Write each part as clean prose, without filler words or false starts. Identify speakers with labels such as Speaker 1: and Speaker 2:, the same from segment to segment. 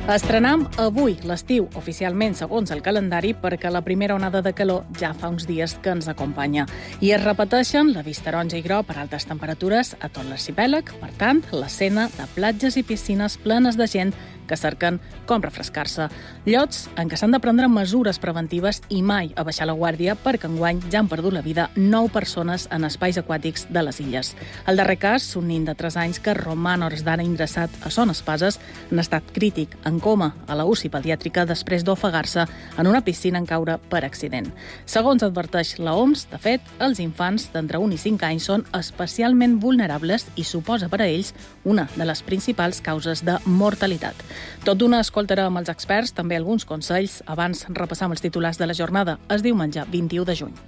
Speaker 1: Estrenem avui l'estiu, oficialment segons el calendari, perquè la primera onada de calor ja fa uns dies que ens acompanya. I es repeteixen l'avís taronja i groc per altes temperatures a tot l'arxipèlag, per tant, l'escena de platges i piscines plenes de gent que cerquen com refrescar-se. Llocs en què s'han de prendre mesures preventives i mai a baixar la guàrdia perquè enguany ja han perdut la vida 9 persones en espais aquàtics de les illes. El darrer cas, un nen de 3 anys que roman hores d'ara ingressat a Son Espases en estat crític, en coma, a la UCI pediàtrica després d'ofegar-se en una piscina en caure per accident. Segons adverteix la OMS, de fet, els infants d'entre 1 i 5 anys són especialment vulnerables i suposa per a ells una de les principals causes de mortalitat. Tot d'una escoltarem els experts, també alguns consells. Abans repassam els titulars de la jornada. És diumenge 21 de juny.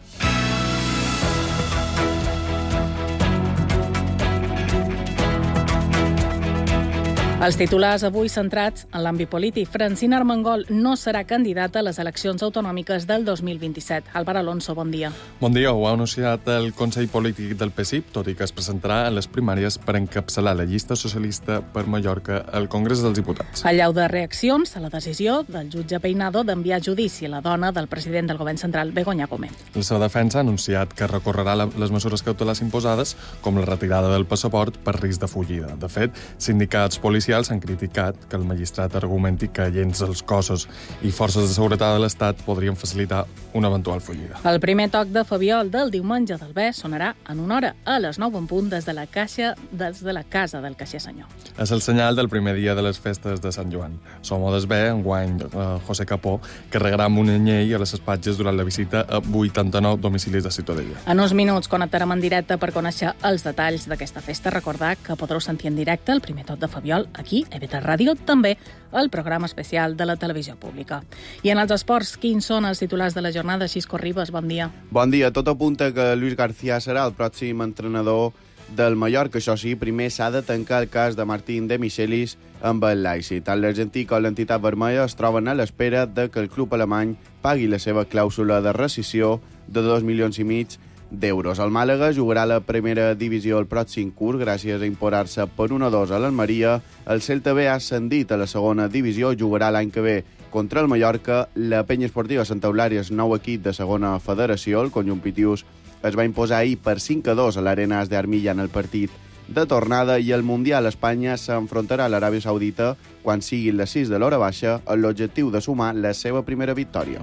Speaker 1: Els titulars avui centrats en l'àmbit polític. Francina Armengol no serà candidata a les eleccions autonòmiques del 2027. Álvaro Alonso, bon dia.
Speaker 2: Bon dia. Ho ha anunciat el Consell Polític del PSIP, tot i que es presentarà en les primàries per encapçalar la llista socialista per Mallorca al Congrés dels Diputats.
Speaker 1: Allau de reaccions a la decisió del jutge Peinado d'enviar a judici la dona del president del govern central, Begoña Gómez.
Speaker 2: La seva defensa ha anunciat que recorrerà les mesures cautelars imposades, com la retirada del passaport per risc de fugida. De fet, sindicats policials han criticat que el magistrat argumenti que agents dels cossos i forces de seguretat de l'Estat podrien facilitar una eventual fugida.
Speaker 1: El primer toc de Fabiol del diumenge del Bé sonarà en una hora, a les 9 en punt, des de la casa del caixer senyor.
Speaker 2: És el senyal del primer dia de les festes de Sant Joan. Som des Bé, enguany José Capó, carregarà amb un anyell a les espatges durant la visita a 89 domicilis de Ciutadella.
Speaker 1: En uns minuts connectarem en directe per conèixer els detalls d'aquesta festa. Recordar que podreu sentir en directe el primer toc de Fabiol aquí, a EV3 Ràdio, també el programa especial de la televisió pública. I en els esports, quins són els titulars de la jornada? Xisco Ribas, bon dia.
Speaker 3: Bon dia. Tot apunta que Luis García serà el pròxim entrenador del Mallorca. Això sí, primer s'ha de tancar el cas de Martín de Michelis amb el Leipzig. Tant l'argentí com l'entitat vermella es troben a l'espera de que el club alemany pagui la seva clàusula de rescissió de 2,5 milions d'euros. El Màlaga jugarà la primera divisió el pròxim curs gràcies a imposar-se per 1-2 a l'Almeria. El Celta B ha ascendit a la segona divisió, jugarà l'any que ve contra el Mallorca. La penya esportiva Santa Eulària és nou equip de segona federació. El conjunt pitius es va imposar ahir per 5-2 a l'Arenas de Armilla en el partit de tornada, i el Mundial Espanya s'enfrontarà a l'Aràbia Saudita quan siguin les 6 de l'hora baixa amb l'objectiu de sumar la seva primera victòria.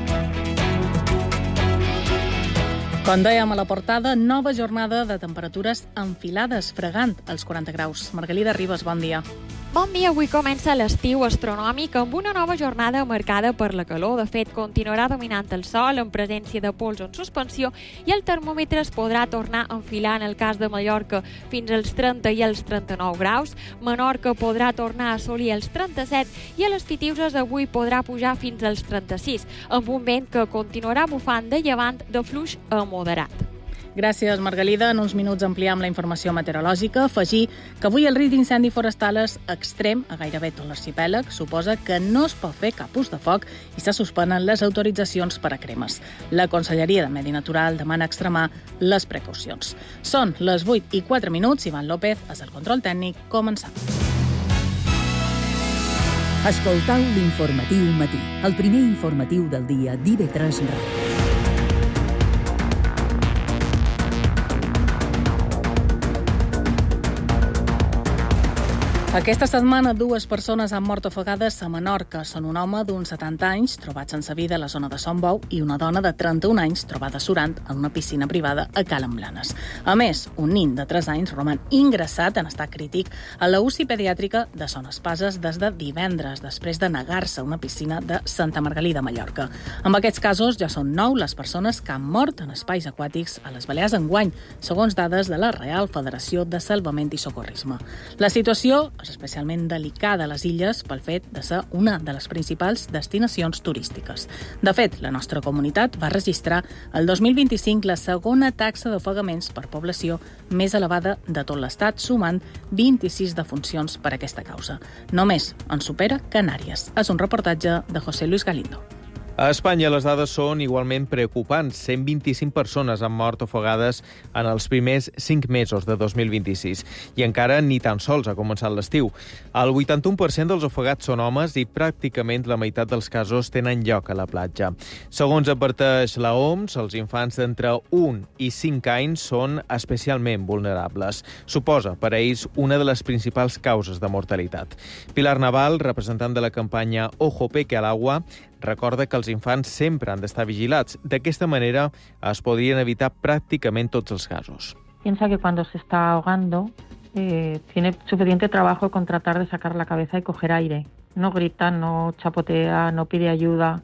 Speaker 1: Com dèiem a la portada, nova jornada de temperatures enfilades, fregant els 40 graus. Margalida Ribas, bon dia.
Speaker 4: Bon dia, avui comença l'estiu astronòmic amb una nova jornada marcada per la calor. De fet, continuarà dominant el sol en presència de pols en suspensió i el termòmetre es podrà tornar a enfilar en el cas de Mallorca fins als 30 i els 39 graus. Menorca podrà tornar a assolir els 37 i a les Pitiuses avui podrà pujar fins als 36, amb un vent que continuarà bufant de llevant de fluix a moderat.
Speaker 1: Gràcies, Margalida. En uns minuts ampliem la informació meteorològica. Afegir que avui el risc d'incendi forestal és extrem a gairebé tot l'arxipèlag. Suposa que no es pot fer cap ús de foc i se suspenen les autoritzacions per a cremes. La Conselleria de Medi Natural demana extremar les precaucions. Són les 8:04. Ivan López és el control tècnic. Començam.
Speaker 5: Escoltau l'informatiu matí, el primer informatiu del dia d'IV3 Ràdio.
Speaker 1: Aquesta setmana 2 persones han mort ofegades a Menorca. Són un home d'uns 70 anys trobat sense vida a la zona de Son Bou i una dona de 31 anys trobada surant en una piscina privada a Cala Blanes. A més, un nen de 3 anys roman ingressat en estat crític a la UCI pediàtrica de Son Espases des de divendres, després de negar-se a una piscina de Santa Margalida, Mallorca. Amb aquests casos ja són 9 les persones que han mort en espais aquàtics a les Balears enguany, segons dades de la Real Federació de Salvament i Socorrisme. La situació és especialment delicada a les illes pel fet de ser una de les principals destinacions turístiques. De fet, la nostra comunitat va registrar el 2025 la segona taxa d'ofegaments per població més elevada de tot l'estat, sumant 26 defuncions per aquesta causa. Només en supera Canàries. És un reportatge de José Luis Galindo.
Speaker 6: A Espanya les dades són igualment preocupants. 125 persones han mort ofegades en els primers 5 mesos de 2026 i encara ni tan sols ha començat l'estiu. El 81% dels ofegats són homes i pràcticament la meitat dels casos tenen lloc a la platja. Segons adverteix la OMS, els infants d'entre 1 i 5 anys són especialment vulnerables. Suposa per a ells una de les principals causes de mortalitat. Pilar Naval, representant de la campanya Ojo Peque al Agua, recorda que els infants sempre han d'estar vigilats. D'aquesta manera es podrien evitar pràcticament tots els casos.
Speaker 7: Piensa que cuando se está ahogando tiene suficiente trabajo con tratar de sacar la cabeza y coger aire. No grita, no chapotea, no pide ayuda.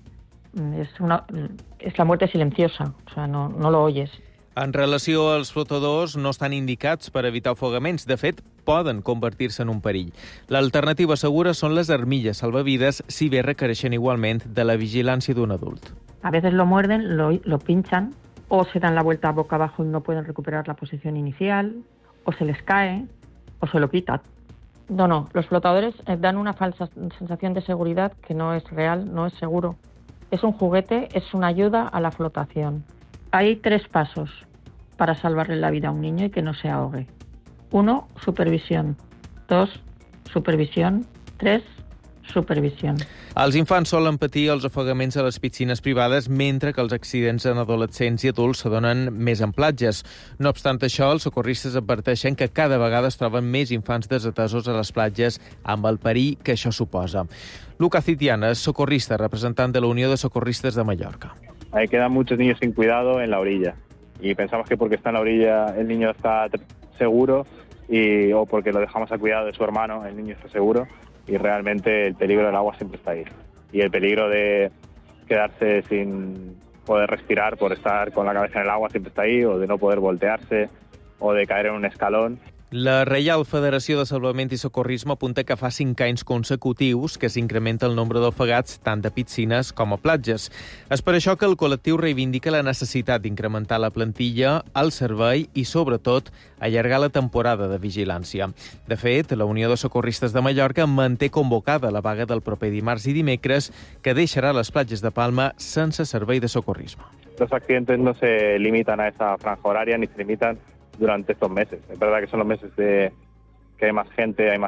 Speaker 7: Es la muerte silenciosa, o sea, no lo oyes.
Speaker 6: En relació als flotadors, no estan indicats per evitar ofogaments. De fet, poden convertir-se en un perill. L'alternativa segura són les armilles salvavides, si bé requereixen igualment de la vigilància d'un adult.
Speaker 7: A veces lo muerden, lo pinchan, o se dan la vuelta boca abajo y no pueden recuperar la posición inicial, o se les cae, o se lo quitan. No, los flotadores dan una falsa sensación de seguridad que no es real, no es seguro. Es un juguete, es una ayuda a la flotación. Hay 3 pasos para salvarle la vida a un niño y que no se ahogue. 1, supervisión. 2, supervisión. 3, supervisió.
Speaker 6: Els infants solen patir els ofegaments a les piscines privades, mentre que els accidents en adolescents i adults s'adonen més en platges. No obstant això, els socorristes adverteixen que cada vegada es troben més infants desatesos a les platges amb el perill que això suposa. Luca Citiana és socorrista, representant de la Unió de Socorristes de Mallorca.
Speaker 8: Ahí quedan muchos niños sin cuidado en la orilla y pensamos que porque está en la orilla el niño está seguro o porque lo dejamos a cuidado de su hermano el niño está seguro, y realmente el peligro del agua siempre está ahí. Y el peligro de quedarse sin poder respirar por estar con la cabeza en el agua siempre está ahí, o de no poder voltearse, o de caer en un escalón.
Speaker 6: La Reial Federació de Salvament i Socorrisme apunta que fa 5 anys consecutius que s'incrementa el nombre d'ofegats tant de piscines com a platges. És per això que el col·lectiu reivindica la necessitat d'incrementar la plantilla, el servei i, sobretot, allargar la temporada de vigilància. De fet, la Unió de Socorristes de Mallorca manté convocada la vaga del proper dimarts i dimecres, que deixarà les platges de Palma sense servei de socorrisme.
Speaker 8: Los accidentes no se limitan a esa franja horaria ni se limitan durante estos meses. Es verdad que son los meses que hay más gente, hay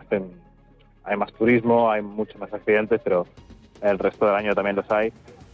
Speaker 8: más turismo, hay muchos más accidentes, pero el resto del año también los hay,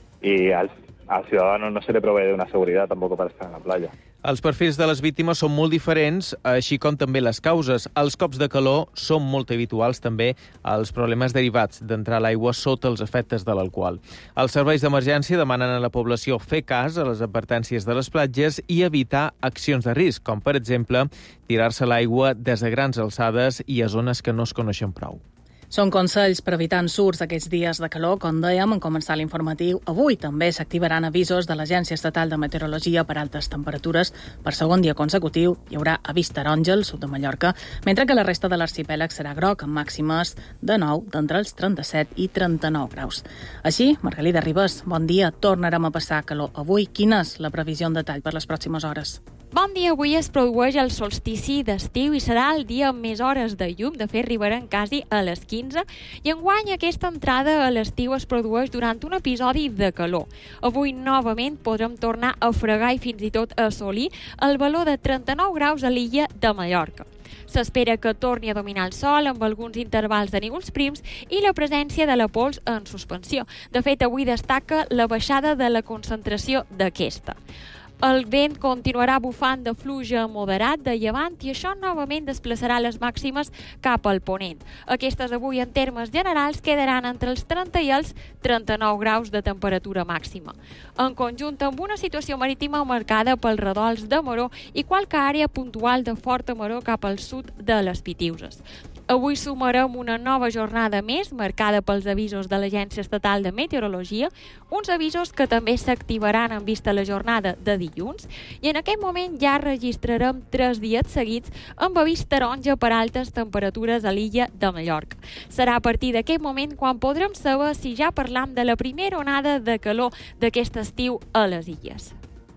Speaker 8: y al ciudadano no se le provee de una seguridad tampoco para estar en la playa.
Speaker 6: Els perfils de les víctimes són molt diferents, així com també les causes. Els cops de calor són molt habituals també als problemes derivats d'entrar a l'aigua sota els efectes de l'alcohol. Els serveis d'emergència demanen a la població fer cas a les advertències de les platges i evitar accions de risc, com per exemple tirar-se a l'aigua des de grans alçades i a zones que no es coneixen prou.
Speaker 1: Són consells per evitar ensurts aquests dies de calor. Com dèiem, en començar l'informatiu, avui també s'activaran avisos de l'Agència Estatal de Meteorologia per altes temperatures. Per segon dia consecutiu hi haurà avís taronja al sud de Mallorca, mentre que la resta de l'arxipèlag serà groc, amb màximes de 9 d'entre els 37 i 39 graus. Així, Margalida Ribas, bon dia. Tornarem a passar calor avui. Quina és la previsió en detall per les pròximes hores?
Speaker 4: Bon dia, avui es produeix el solstici d'estiu i serà el dia amb més hores de llum. De fet, arribarem quasi a les 15, i enguany aquesta entrada a l'estiu es produeix durant un episodi de calor. Avui, novament, podrem tornar a fregar i fins i tot a assolir el valor de 39 graus a l'illa de Mallorca. S'espera que torni a dominar el sol amb alguns intervals de núvols prims i la presència de la pols en suspensió. De fet, avui destaca la baixada de la concentració d'aquesta. El vent continuarà bufant de fluja moderat de llevant i això novament desplaçarà les màximes cap al ponent. Aquestes avui, en termes generals, quedaran entre els 30 i els 39 graus de temperatura màxima. En conjunt, amb una situació marítima marcada pels redols de maró i qualque àrea puntual de forta maró cap al sud de les Pitiüses. Avui sumarem una nova jornada més, marcada pels avisos de l'Agència Estatal de Meteorologia, uns avisos que també s'activaran en vista la jornada de dilluns, i en aquest moment ja registrarem 3 dies seguits amb avís taronja per altes temperatures a l'illa de Mallorca. Serà a partir d'aquest moment quan podrem saber si ja parlam de la primera onada de calor d'aquest estiu a les illes.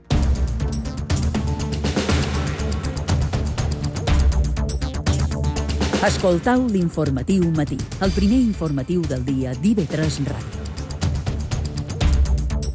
Speaker 5: Escoltau l'Informatiu Matí, el primer informatiu del dia d'IV3 Ràdio.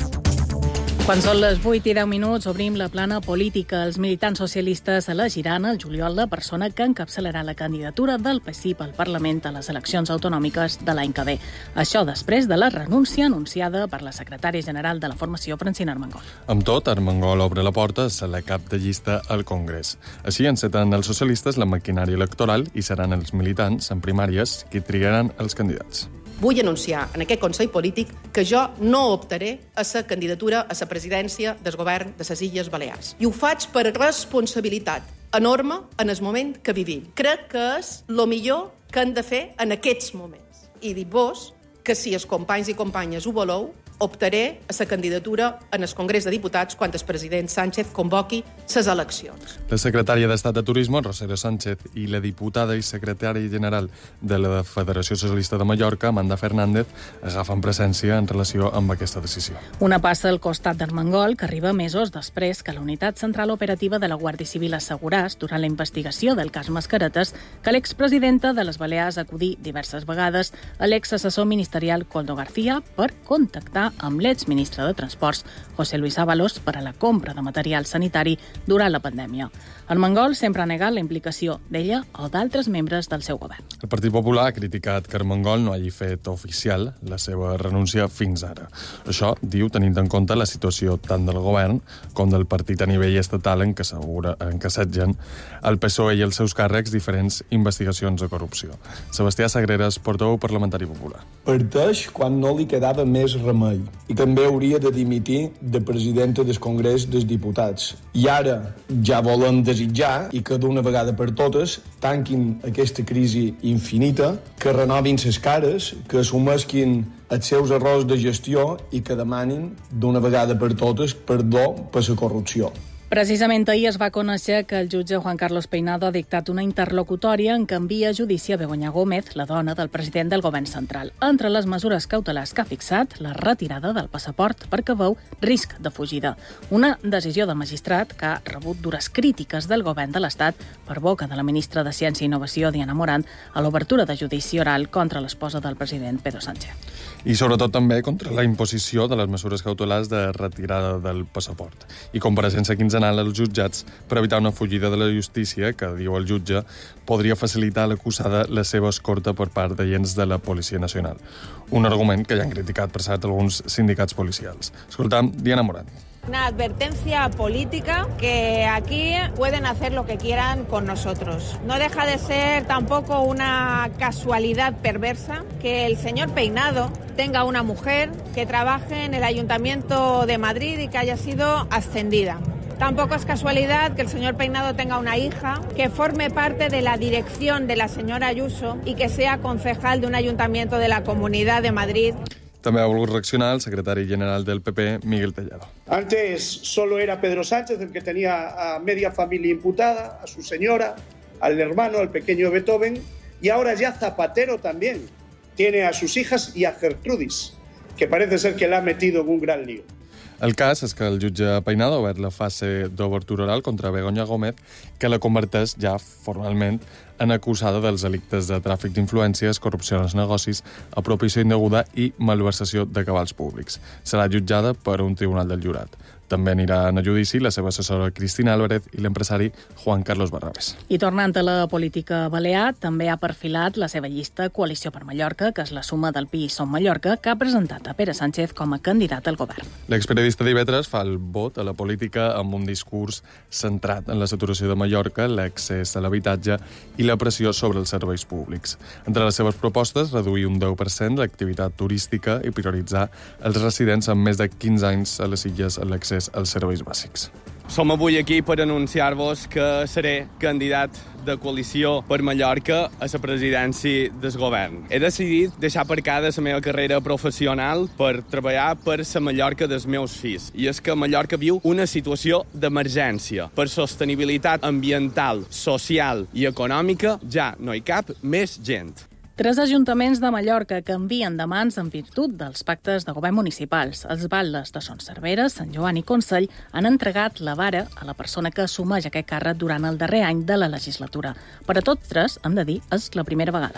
Speaker 1: Quan són les 8:10, obrim la plana política. Els militants socialistes elegiran el juliol la persona que encapçalarà la candidatura del PSIP al Parlament a les eleccions autonòmiques de l'any que ve. Això després de la renúncia anunciada per la secretària general de la formació, Francina Armengol.
Speaker 2: Amb tot, Armengol obre la porta a ser la cap de llista al Congrés. Així enceten els socialistes la maquinària electoral i seran els militants, en primàries, qui triaran els candidats.
Speaker 9: Vull anunciar en aquest Consell Polític que jo no optaré a la candidatura a la presidència del govern de les Illes Balears. I ho faig per responsabilitat enorme en el moment que vivim. Crec que és el millor que hem de fer en aquests moments. I dic-vos que si els companys i companyes ho voleu, optaré a la candidatura en el Congrés de Diputats quan el president Sánchez convoqui les eleccions.
Speaker 2: La secretària d'Estat de Turisme, Rosario Sánchez, i la diputada i secretària general de la Federació Socialista de Mallorca, Amanda Fernández, agafen presència en relació amb aquesta decisió.
Speaker 1: Una passa al costat d'Armengol, que arriba mesos després que la Unitat Central Operativa de la Guàrdia Civil asseguràs, durant la investigació del cas Mascaretes, que l'expresidenta de les Balears acudí diverses vegades a l'exassessor ministerial Koldo García per contactar amb l'exministre de Transports, José Luis Ábalos, per a la compra de material sanitari durant la pandèmia. Armengol sempre ha negat la implicació d'ella o d'altres membres del seu govern.
Speaker 2: El Partit Popular ha criticat que Armengol no hagi fet oficial la seva renúncia fins ara. Això, diu, tenint en compte la situació tant del govern com del partit a nivell estatal en què assetgen el PSOE i els seus càrrecs diferents investigacions de corrupció. Sebastià Sagreras, portaveu parlamentari popular.
Speaker 10: Parteix quan no li quedava més remei i també hauria de dimitir de presidenta del Congrés dels Diputats. I ara ja volen desitjar i que d'una vegada per totes tanquin aquesta crisi infinita, que renovin ses cares, que assumesquin els seus errors de gestió i que demanin d'una vegada per totes perdó per la corrupció.
Speaker 1: Precisament ahir es va conèixer que el jutge Juan Carlos Peinado ha dictat una interlocutòria en què envia a judici a Begoña Gómez, la dona del president del govern central. Entre les mesures cautelars que ha fixat, la retirada del passaport perquè veu risc de fugida. Una decisió del magistrat que ha rebut dures crítiques del govern de l'Estat per boca de la ministra de Ciència i Innovació, Diana Morant, a l'obertura de judici oral contra l'esposa del president, Pedro Sánchez.
Speaker 2: I sobretot també contra la imposició de les mesures cautelars de retirada del passaport i compareixença quinzenal als jutjats per evitar una fugida de la justícia que, diu el jutge, podria facilitar a l'acusada la seva escorta per part d'agents de la Policia Nacional. Un argument que ja han criticat, per cert, alguns sindicats policials. Escoltam Diana Morant.
Speaker 11: Una advertencia política que aquí pueden hacer lo que quieran con nosotros. No deja de ser tampoco una casualidad perversa que el señor Peinado tenga una mujer que trabaje en el Ayuntamiento de Madrid y que haya sido ascendida. Tampoco es casualidad que el señor Peinado tenga una hija que forme parte de la dirección de la señora Ayuso y que sea concejal de un ayuntamiento de la Comunidad de Madrid.
Speaker 2: També ha volgut reaccionar el secretari general del PP, Miguel Tellado.
Speaker 12: Antes solo era Pedro Sánchez el que tenía a media familia imputada, a su señora, al hermano, al pequeño Beethoven, y ahora ya Zapatero también tiene a sus hijas y a Gertrudis, que parece ser que la ha metido en un gran lío.
Speaker 2: El cas és que el jutge Peinado ha obert la fase d'obertura oral contra Begoña Gómez, que la converteix ja formalment en acusada dels delictes de tràfic d'influències, corrupció en els negocis, apropiació indeguda i malversació de cabals públics. Serà jutjada per un tribunal del jurat. També aniran a judici la seva assessora Cristina Álvarez i l'empresari Juan Carlos Barrabés.
Speaker 1: I tornant a la política balear, també ha perfilat la seva llista Coalició per Mallorca, que és la suma del PI Som Mallorca, que ha presentat a Pere Sánchez com a candidat al govern.
Speaker 2: L'experiodista d'Ivetres fa el vot a la política amb un discurs centrat en la saturació de Mallorca, l'accés a l'habitatge i la pressió sobre els serveis públics. Entre les seves propostes, reduir un 10% l'activitat turística i prioritzar els residents amb més de 15 anys a les illes en l'accés als serveis bàsics.
Speaker 13: Som avui aquí per anunciar-vos que seré candidat de Coalició per Mallorca a la presidència del govern. He decidit deixar aparcada la meva carrera professional per treballar per la Mallorca dels meus fills. I és que Mallorca viu una situació d'emergència. Per sostenibilitat ambiental, social i econòmica ja no hi cap més gent.
Speaker 1: 3 ajuntaments de Mallorca canvien de mans en virtut dels pactes de govern municipals. Els batlles de Son Servera, Sant Joan i Consell han entregat la vara a la persona que assumeix aquest càrrec durant el darrer any de la legislatura. Per a tots 3, hem de dir, és la primera vegada.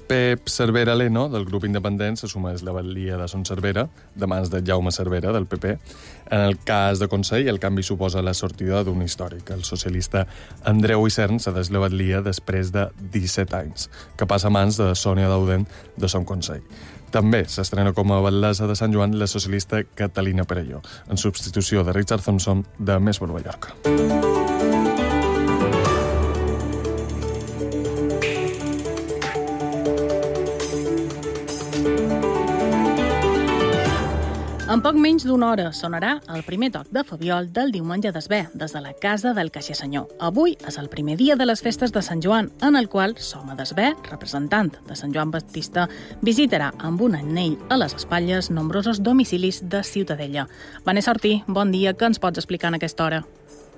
Speaker 2: Pep Cervera Leno, del grup independent, s'assumeix la batllia de Son Cervera, de mans de Jaume Cervera, del PP. En el cas de Consell, el canvi suposa la sortida d'un històric. El socialista Andreu Isern cedeix la batllia després de 17 anys, que passa a mans de Sònia Dauden, de Son Consell. També s'estrena com a batlessa de Sant Joan la socialista Catalina Perelló, en substitució de Richard Thompson, de Més per Mallorca.
Speaker 1: En poc menys d'una hora sonarà el primer toc de Fabiol del diumenge d'Esbé, des de la casa del caixer senyor. Avui és el primer dia de les festes de Sant Joan, en el qual Soma d'Esbé, representant de Sant Joan Baptista, visitarà amb un anell a les espatlles nombrosos domicilis de Ciutadella. Vanessa Ortí, bon dia, què ens pots explicar en aquesta hora?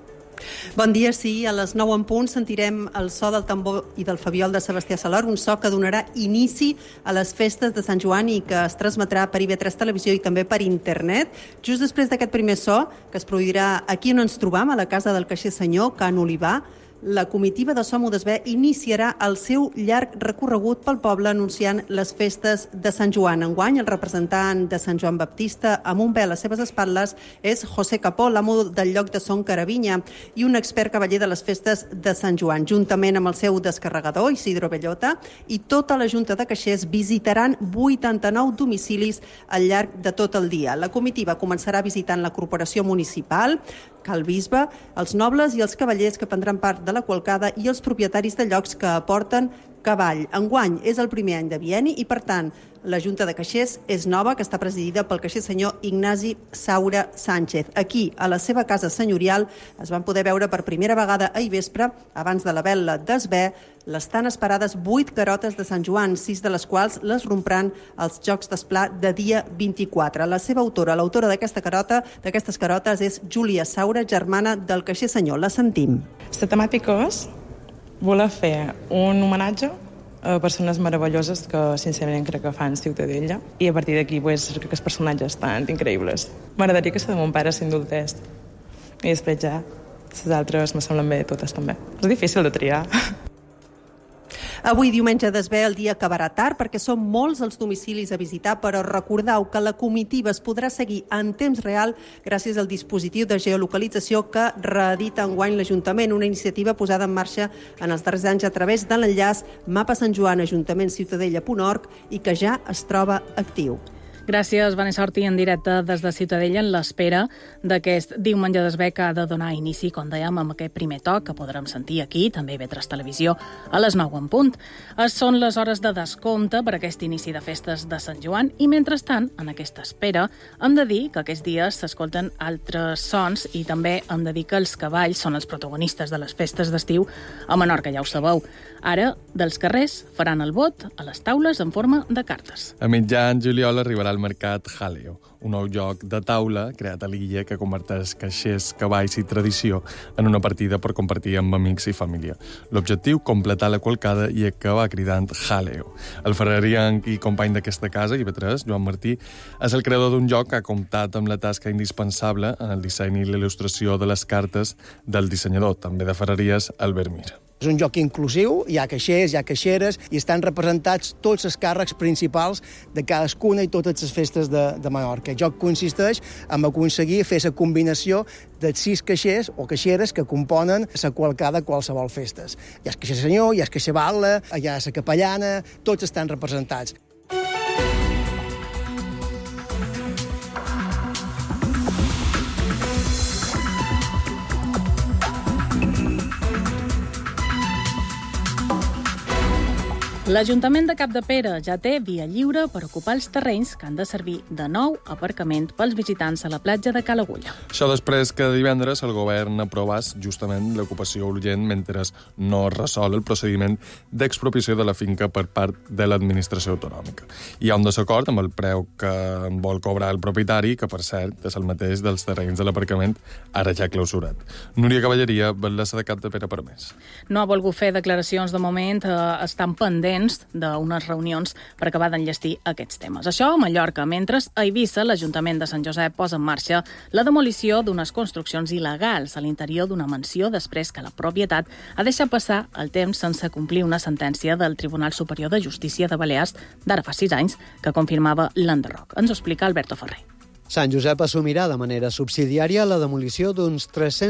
Speaker 14: Bon dia, sí. A les 9 en punt sentirem el so del tambor i del Fabiol de Sebastià Salor, un so que donarà inici a les festes de Sant Joan i que es transmetrà per IB3 Televisió i també per internet. Just després d'aquest primer so, que es produirà aquí on ens trobam, a la casa del caixer senyor, Can Olivar, la comitiva de Som d'Esbé iniciarà el seu llarg recorregut pel poble anunciant les festes de Sant Joan. Enguany, el representant de Sant Joan Baptista, amb un vel a les seves espatlles, és José Capó, l'amo del lloc de Son Caravinya i un expert cavaller de les festes de Sant Joan. Juntament amb el seu descarregador, Isidro Bellota, i tota la Junta de Caixers visitaran 89 domicilis al llarg de tot el dia. La comitiva començarà visitant la corporació municipal, Cal Bisbe, els nobles i els cavallers que prendran part de la qualcada i els propietaris de llocs que aporten cavall. Enguany és el primer any de bienni i, per tant, la Junta de Caixers és nova, que està presidida pel caixer senyor Ignasi Saura Sánchez. Aquí, a la seva casa senyorial, es van poder veure per primera vegada ahir vespre, abans de la vela d'Esbé, les tan esperades 8 carotes de Sant Joan, 6 de les quals les rompran els Jocs d'Esplà de dia 24. La seva autora, l'autora d'aquestes carotes, és Júlia Saura, germana del caixer senyor. La sentim.
Speaker 15: La temàtica és voler fer un homenatge a persones meravelloses que sincerament crec que fan Ciutadella i a partir d'aquí crec que els personatges estan increïbles. M'agradaria que la de mon pare s'indultés i després ja les altres me semblen bé totes també. És difícil de triar.
Speaker 14: Avui, diumenge d'Esbé, el dia acabarà tard perquè són molts els domicilis a visitar, però recordeu que la comitiva es podrà seguir en temps real gràcies al dispositiu de geolocalització que reedita enguany l'Ajuntament, una iniciativa posada en marxa en els darrers anys a través de l'enllaç mapasantjoanajuntamentsciutadella.org i que ja es troba actiu.
Speaker 1: Gràcies, Vanessa Ortí, en directe des de Ciutadella, en l'espera d'aquest diumenge d'Esbé que ha de donar inici, com dèiem, amb aquest primer toc que podrem sentir aquí, també IB3 Televisió, a les 9 en punt. Són les hores de descompte per aquest inici de festes de Sant Joan i, mentrestant, en aquesta espera, hem de dir que aquests dies s'escolten altres sons i també hem de dir que els cavalls són els protagonistes de les festes d'estiu a Menorca, ja ho sabeu. Ara, dels carrers, faran el vot a les taules en forma de cartes.
Speaker 2: A mitjan juliol arribarà al mercat Jaleo, un nou joc de taula creat a l'illa que converteix caixers, cavalls i tradició en una partida per compartir amb amics i família. L'objectiu, completar la qualcada i acabar cridant Jaleo. El ferrerianc i company d'aquesta casa, IB3, Joan Martí, és el creador d'un joc que ha comptat amb la tasca indispensable en el disseny i l'il·lustració de les cartes del dissenyador, també de ferreries, Albert Mir.
Speaker 16: És un joc inclusiu, hi ha caixers, hi ha caixeres i estan representats tots els càrrecs principals de cadascuna i totes les festes de Menorca. El joc consisteix en aconseguir fer la combinació de 6 caixers o caixeres que componen la qualcada de qualsevol festes. Hi ha el caixer senyor, hi ha el caixer batlle, hi ha la capellana, tots estan representats.
Speaker 1: L'Ajuntament de Capdepera ja té via lliure per ocupar els terrenys que han de servir de nou aparcament pels visitants a la platja de Cala Agulla.
Speaker 2: Això després que divendres el govern aprovàs justament l'ocupació urgent mentre no resol el procediment d'expropiació de la finca per part de l'administració autonòmica. Hi ha un desacord amb el preu que vol cobrar el propietari, que per cert és el mateix dels terrenys de l'aparcament, ara ja clausurat. Núria Cavalleria, batlessa de Capdepera per més.
Speaker 1: No ha volgut fer declaracions de moment, estan pendents temps d'unes reunions per acabar d'enllestir aquests temes. Això a Mallorca, mentre a Eivissa l'Ajuntament de Sant Josep posa en marxa la demolició d'unes construccions il·legals a l'interior d'una mansió després que la propietat ha deixat passar el temps sense complir una sentència del Tribunal Superior de Justícia de Balears d'ara fa 6 anys que confirmava l'enderroc. Ens ho explica Alberto Ferrer.
Speaker 17: Sant Josep assumirà de manera subsidiària la demolició d'uns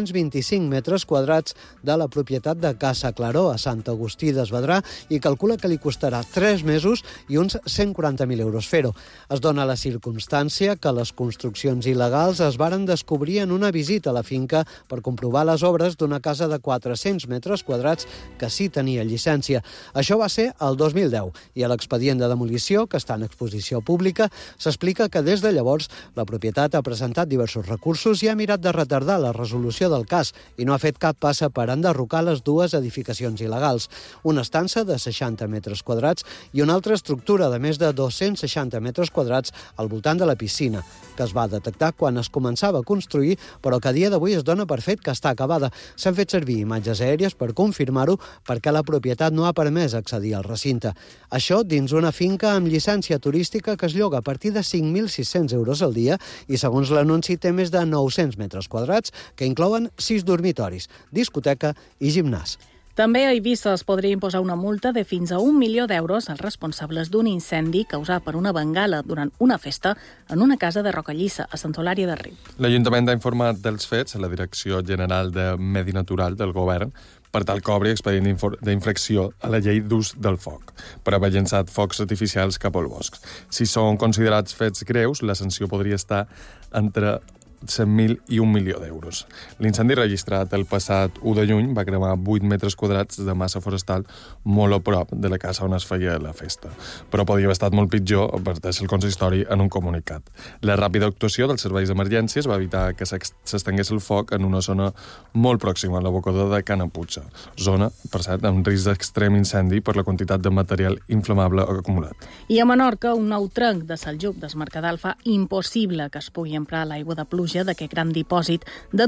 Speaker 17: 325 metres quadrats de la propietat de Casa Claró, a Sant Agustí d'Esvedrà, i calcula que li costarà 3 mesos i uns 140.000 euros fer-ho. Es dona la circumstància que les construccions il·legals es varen descobrir en una visita a la finca per comprovar les obres d'una casa de 400 metres quadrats que sí tenia llicència. Això va ser el 2010, i a l'expedient de demolició, que està en exposició pública, s'explica que des de llavors la propietat ha presentat diversos recursos i ha mirat de retardar la resolució del cas i no ha fet cap passa per enderrocar les dues edificacions il·legals. Una estança de 60 metres quadrats i una altra estructura de més de 260 metres quadrats al voltant de la piscina, que es va detectar quan es començava a construir, però que a dia d'avui es dona per fet que està acabada. S'han fet servir imatges aèries per confirmar-ho perquè la propietat no ha permès accedir al recinte. Això dins una finca amb llicència turística que es lloga a partir de 5.600 euros al dia i, segons l'anunci, té més de 900 metres quadrats que inclouen 6 dormitoris, discoteca i gimnàs.
Speaker 1: També a Eivissa es podria imposar una multa de fins a 1 milió d'euros als responsables d'un incendi causat per una bengala durant una festa en una casa de Rocallissa, a Sant Eulària de Riu.
Speaker 2: L'Ajuntament ha informat dels fets a la Direcció General de Medi Natural del Govern per tal que obri expedient d'infracció a la llei d'ús del foc, per haver llançat focs artificials cap al bosc. Si són considerats fets greus, la sanció podria estar entre 100.000 i 1 milió d'euros. L'incendi registrat el passat 1 de juny va cremar 8 metres quadrats de massa forestal molt a prop de la casa on es feia la festa. Però podia haver estat molt pitjor, adverteix el consistori en un comunicat. La ràpida actuació dels serveis d'emergències va evitar que s'estengués el foc en una zona molt pròxima a l'abocador de Canaputxa, zona, per cert, amb risc d'extrem incendi per la quantitat de material inflamable acumulat.
Speaker 1: I a Menorca, un nou trenc de Saljup d'Esmercadal fa impossible que es pugui emprar l'aigua de pluja d'aquest gran dipòsit de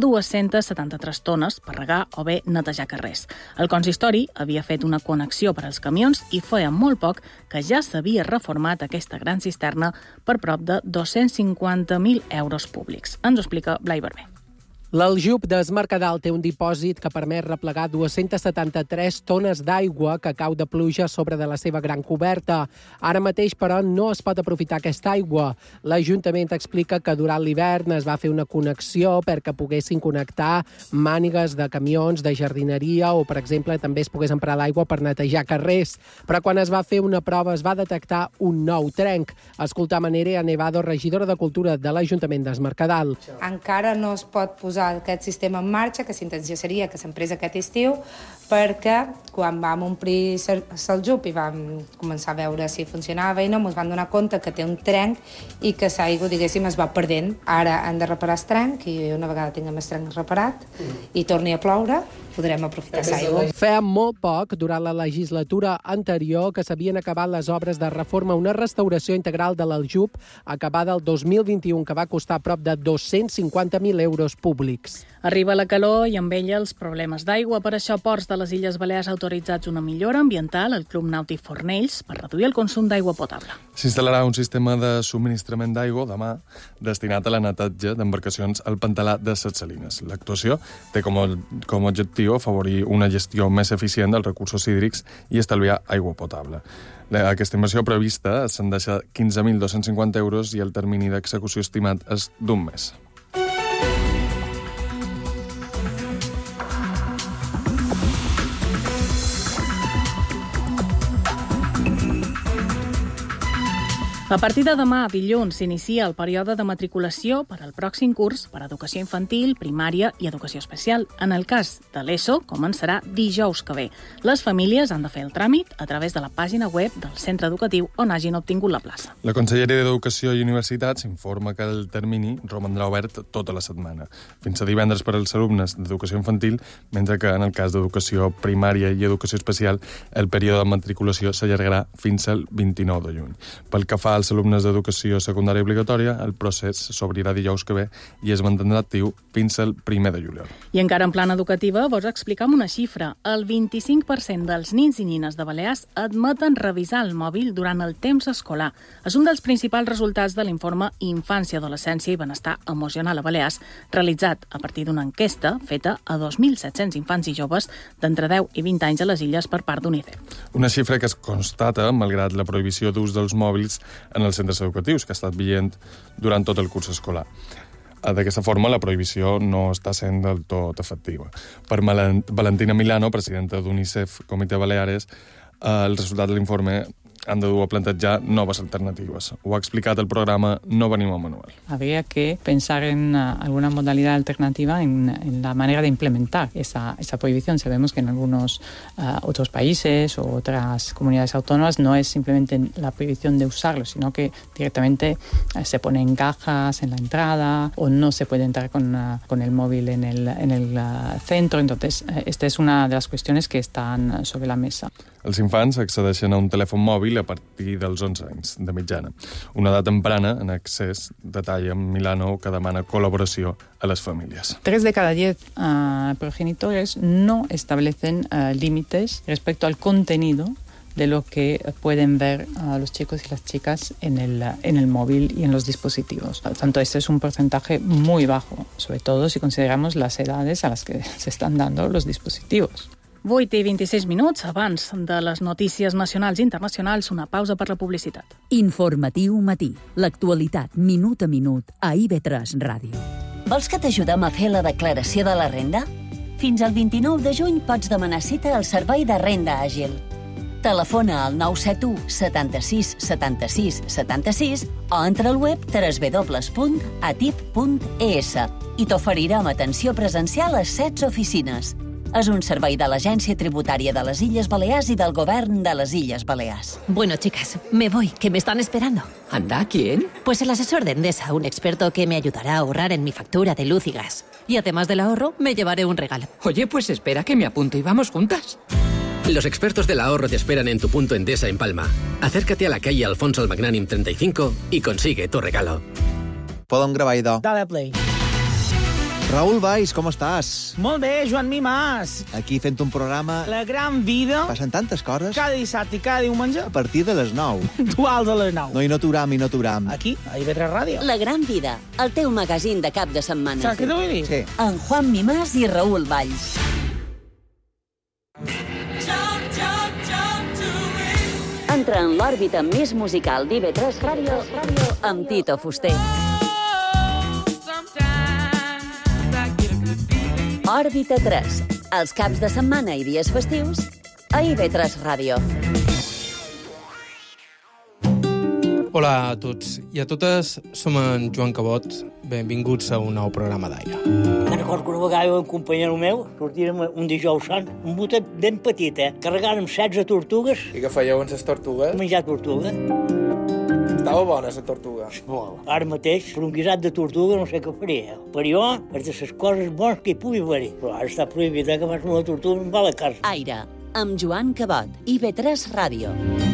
Speaker 1: 273 tones per regar o bé netejar carrers. El consistori havia fet una connexió per als camions i feia molt poc que ja s'havia reformat aquesta gran cisterna per prop de 250.000 euros públics. Ens ho explica Blai Barber.
Speaker 18: L'Aljub d'Esmercadal té un dipòsit que permet replegar 273 tones d'aigua que cau de pluja sobre de la seva gran coberta. Ara mateix, però, no es pot aprofitar aquesta aigua. L'Ajuntament explica que durant l'hivern es va fer una connexió perquè poguessin connectar mànigues de camions, de jardineria o, per exemple, també es pogués emprar l'aigua per netejar carrers. Però quan es va fer una prova es va detectar un nou trenc. Escoltar Nerea Nevado, regidora de Cultura de l'Ajuntament d'Esmercadal.
Speaker 19: Encara no es pot posar aquest sistema en marxa, que s'intenció seria que s'emprés aquest estiu, perquè quan vam omplir Saljup i vam començar a veure si funcionava i no, ens vam donar compte que té un trenc i que l'aigua, diguéssim, es va perdent. Ara hem de reparar el trenc i una vegada tinguem el trenc reparat i torni a ploure, podrem aprofitar l'aigua.
Speaker 18: Feia molt poc, durant la legislatura anterior, que s'havien acabat les obres de reforma, una restauració integral de l'Aljub acabada el 2021, que va costar prop de 250.000 euros públics.
Speaker 1: Arriba la calor i amb ella els problemes d'aigua. Per això Ports de les Illes Balears ha autoritzat una millora ambiental al Club Nàutic Fornells per reduir el consum d'aigua potable.
Speaker 2: S'instal·larà un sistema de subministrament d'aigua demà destinat a la netatge d'embarcacions al Pantalà de Ses Salines. L'actuació té com a objectiu afavorir una gestió més eficient dels recursos hídrics i estalviar aigua potable. Aquesta inversió prevista se'n deixa 15.250 euros i el termini d'execució estimat és d'un mes.
Speaker 1: A partir de demà, dilluns, s'inicia el període de matriculació per al pròxim curs per a educació infantil, primària i educació especial. En el cas de l'ESO, començarà dijous que ve. Les famílies han de fer el tràmit a través de la pàgina web del centre educatiu on hagin obtingut la plaça.
Speaker 2: La Conselleria d'Educació i Universitats informa que el termini romandrà obert tota la setmana, fins a divendres per als alumnes d'educació infantil, mentre que en el cas d'educació primària i educació especial el període de matriculació s'allargarà fins al 29 de juny. Pel que fa als alumnes d'educació secundària obligatòria, el procés s'obrirà dijous que ve i es mantindrà actiu fins al 1 de juliol.
Speaker 1: I encara en plana educativa, vos explicam una xifra. El 25% dels nins i nines de Balears admeten revisar el mòbil durant el temps escolar. És un dels principals resultats de l'informe Infància, Adolescència i Benestar Emocional a Balears, realitzat a partir d'una enquesta feta a 2.700 infants i joves d'entre 10 i 20 anys a les illes per part d'UNICEF.
Speaker 2: Una xifra que es constata malgrat la prohibició d'ús dels mòbils en els centres educatius, que ha estat vigent durant tot el curs escolar. D'aquesta forma, la prohibició no està sent del tot efectiva. Per Valentina Milano, presidenta d'UNICEF Comitè Baleares, el resultat de l'informe han de dur a plantejar noves alternatives. Ho ha explicat el programa No venim a manual.
Speaker 20: Habría que pensar en alguna modalidad alternativa en la manera de implementar esa prohibición. Sabemos que en algunos otros países o otras comunidades autónomas no es simplemente la prohibición de usarlo, sino que directamente se ponen cajas en la entrada o no se puede entrar con el móvil en el centro. Entonces, esta es una de las cuestiones que están sobre la mesa.
Speaker 2: Els infants accedeixen a un telèfon mòbil a partir dels 11 anys, de mitjana. Una edat temprana en accés, detalla Milano, que demana col·laboració a les famílies.
Speaker 20: 3 de cada 10 progenitores no establecen límites respecto al contenido de lo que pueden ver los chicos y las chicas en el móvil y en los dispositivos. Por tanto, este es un porcentaje muy bajo, sobre todo si consideramos las edades a las que se están dando los dispositivos.
Speaker 1: 8 i 26 minuts abans de les notícies nacionals i internacionals, una pausa per la publicitat.
Speaker 5: Informatiu matí. L'actualitat minut a minut a IB3 Ràdio.
Speaker 21: Vols que t'ajudem a fer la declaració de la renda? Fins al 29 de juny pots demanar cita al Servei de Renda Àgil. Telefona al 971 76 76 76 o entra al web www.atip.es i t'oferirem atenció presencial a 16 oficines. Es un servei de l'Agència Tributària de les Illes Balears i del Govern de les Illes Balears.
Speaker 22: Bueno, chicas, me voy, que me están esperando.
Speaker 23: ¿Anda? ¿Quién?
Speaker 22: Pues el asesor de Endesa, un experto que me ayudará a ahorrar en mi factura de luz y gas. Y además del ahorro, me llevaré un regalo.
Speaker 23: Oye, pues espera que me apunto y vamos juntas.
Speaker 24: Los expertos del ahorro te esperan en tu punto Endesa en Palma. Acércate a la calle Alfonso el Magnànim 35 y consigue tu regalo.
Speaker 25: Podem gravar, idò.
Speaker 26: Dale play.
Speaker 25: Raül Valls, com estàs?
Speaker 26: Molt bé, Joan Mimàs.
Speaker 25: Aquí fent un programa...
Speaker 26: La gran vida.
Speaker 25: Passen tantes coses.
Speaker 26: Cada dissabte i cada diumenge.
Speaker 25: A partir de les 9.
Speaker 26: Duals a les 9.
Speaker 25: No, i no t'uram, i no t'uram.
Speaker 26: Aquí, a IB3 Ràdio.
Speaker 21: La gran vida, el teu magazín de cap de setmana.
Speaker 26: Saps què t'ho vull dir?
Speaker 25: Sí.
Speaker 21: En Juan Mimàs i Raül Valls. Entra en l'òrbita més musical d'IB3 Ràdio amb Tito Fuster. Òrbita 3, els caps de setmana i dies festius a IB3 Ràdio.
Speaker 27: Hola a tots i a totes, som en Joan Cabot. Benvinguts a un nou programa d'Aire.
Speaker 28: Me'n recordo que una vegada un companyero meu sortirem un dijous sant, un botet ben petit, carregàrem 16 tortugues.
Speaker 27: I què fèieu amb les tortugues?
Speaker 28: Menjar tortuga.
Speaker 27: Estava bona, la tortuga.
Speaker 28: Molt. Ara mateix, per un guisat de tortuga, no sé què faria. Per jo, és de les coses bones que hi pugui haver-hi. Però ara està prohibit que fas una tortuga i em va a la casa.
Speaker 21: Aire, amb Joan Cabot, IB3 Ràdio.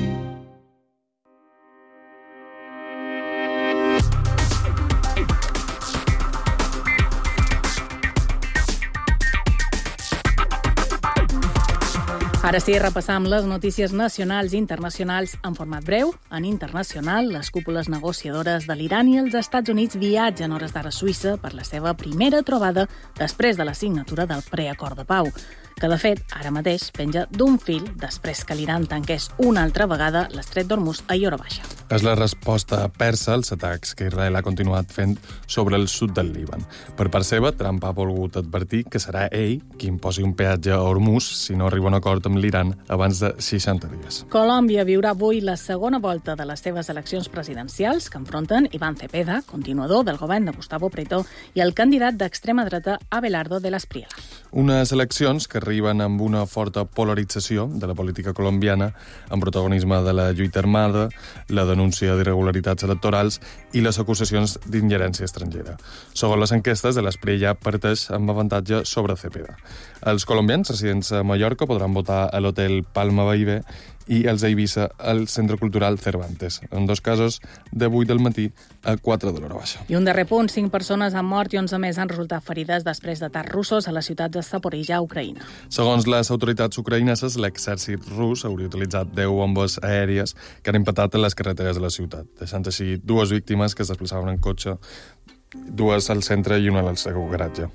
Speaker 1: Ara sí, repassam les notícies nacionals i internacionals en format breu. En internacional, les cúpules negociadores de l'Iran i els Estats Units viatgen hores d'ara a Suïssa per la seva primera trobada després de la signatura del preacord de pau, que, de fet, ara mateix penja d'un fil després que l'Iran tanqués una altra vegada l'estret d'Hormuz a hora baixa.
Speaker 2: És la resposta persa als atacs que Israel ha continuat fent sobre el sud del Líban. Per part seva, Trump ha volgut advertir que serà ell qui imposi un peatge a Hormuz si no arriba a un acord amb l'Iran abans de 60 dies.
Speaker 1: Colòmbia viurà avui la segona volta de les seves eleccions presidencials que enfronten Iván Cepeda, continuador del govern de Gustavo Petro, i el candidat d'extrema dreta Abelardo de la Espriella.
Speaker 2: Unes eleccions que arriben amb una forta polarització de la política colombiana, amb protagonisme de la lluita armada, la denúncia d'irregularitats electorals i les acusacions d'ingerència estrangera. Segons les enquestes, de l'Espriella parteix amb avantatge sobre Cepeda. Els colombians residents a Mallorca podran votar a l'hotel Palma Baibé i els a Eivissa al Centre Cultural Cervantes. En 2 casos, de 8 del matí a 4 de l'hora baixa.
Speaker 1: I un darrer punt, 5 persones han mort i 11 més han resultat ferides després d'atacs russos a la ciutat de Zaporizhia, Ucraïna.
Speaker 2: Segons les autoritats ucraïneses, l'exèrcit rus hauria utilitzat 10 bombes aèries que han impactat a les carreteres de la ciutat, deixant així 2 víctimes que es desplaçaven en cotxe, 2 al centre i una al seu garatge.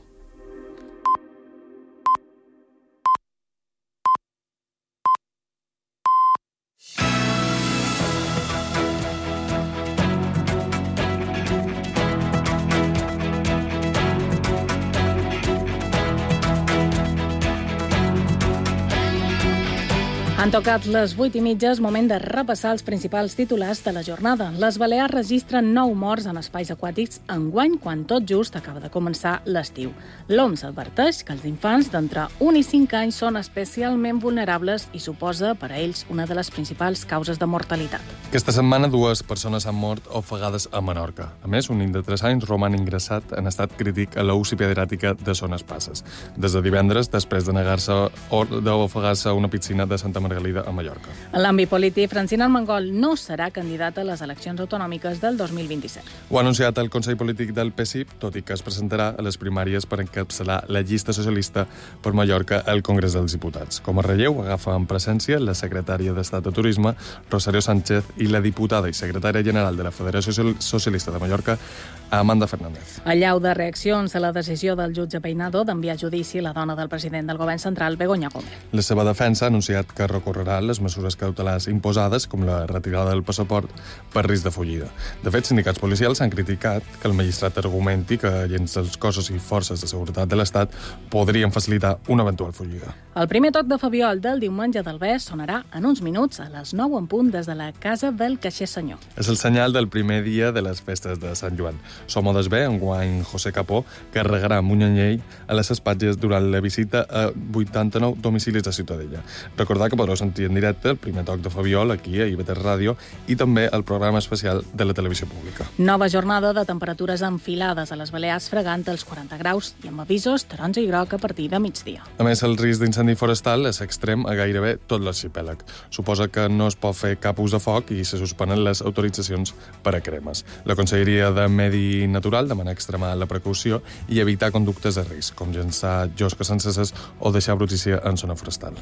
Speaker 1: Han tocat les 8:30, és moment de repassar els principals titulars de la jornada. Les Balears registren 9 morts en espais aquàtics enguany, quan tot just acaba de començar l'estiu. L'OMS adverteix que els infants d'entre 1 i 5 anys són especialment vulnerables i suposa per a ells una de les principals causes de mortalitat.
Speaker 2: Aquesta setmana 2 persones han mort ofegades a Menorca. A més, un nen de 3 anys roman ingressat en estat crític a la UCI pediàtrica de Son Espasses. Des de divendres, després de negar-se d'ofegar-se a una piscina de Santa Margalida a Mallorca.
Speaker 1: En l'àmbit polític, Francina Armengol no serà candidata a les eleccions autonòmiques del 2027.
Speaker 2: Ho ha anunciat el Consell Polític del PSIP, tot i que es presentarà a les primàries per encapçalar la llista socialista per Mallorca al Congrés dels Diputats. Com a relleu, agafa en presència la secretària d'Estat de Turisme, Rosario Sánchez, i la diputada i secretària general de la Federació Socialista de Mallorca, Amanda Fernández.
Speaker 1: Allau de reaccions a la decisió del jutge Peinado d'enviar a judici la dona del president del govern central, Begoña Gómez.
Speaker 2: La seva defensa ha anunciat que recorrerà les mesures cautelars imposades, com la retirada del passaport per risc de fugida. De fet, sindicats policials han criticat que el magistrat argumenti que agents dels cossos i forces de seguretat de l'Estat podrien facilitar una eventual fugida.
Speaker 1: El primer toc de Fabiol del diumenge del Bes sonarà en uns minuts a les 9 en punt des de la Casa del Caixer Senyor.
Speaker 2: És el senyal del primer dia de les festes de Sant Joan. Som a Desbé, enguany José Capó, carregarà Munyanyell a les espatlles durant la visita a 89 domicilis de Ciutadella. Recordar que podreu sentir en directe el primer toc de Fabiol aquí a IB3 Ràdio i també el programa especial de la televisió pública.
Speaker 1: Nova jornada de temperatures enfilades a les Balears fregant els 40 graus i amb avisos taronja i groc a partir de migdia.
Speaker 2: A més, el risc d'incendi forestal és extrem a gairebé tot l'arxipèlag. Suposa que no es pot fer cap ús de foc i se suspenen les autoritzacions per a cremes. La Conselleria de Medi Natural demana extremar la precaució i evitar conductes de risc, com llençar josques enceses o deixar brutícia en zona forestal.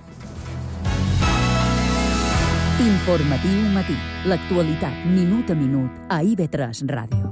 Speaker 5: Informatiu matí. L'actualitat minut a minut a IB3 Ràdio.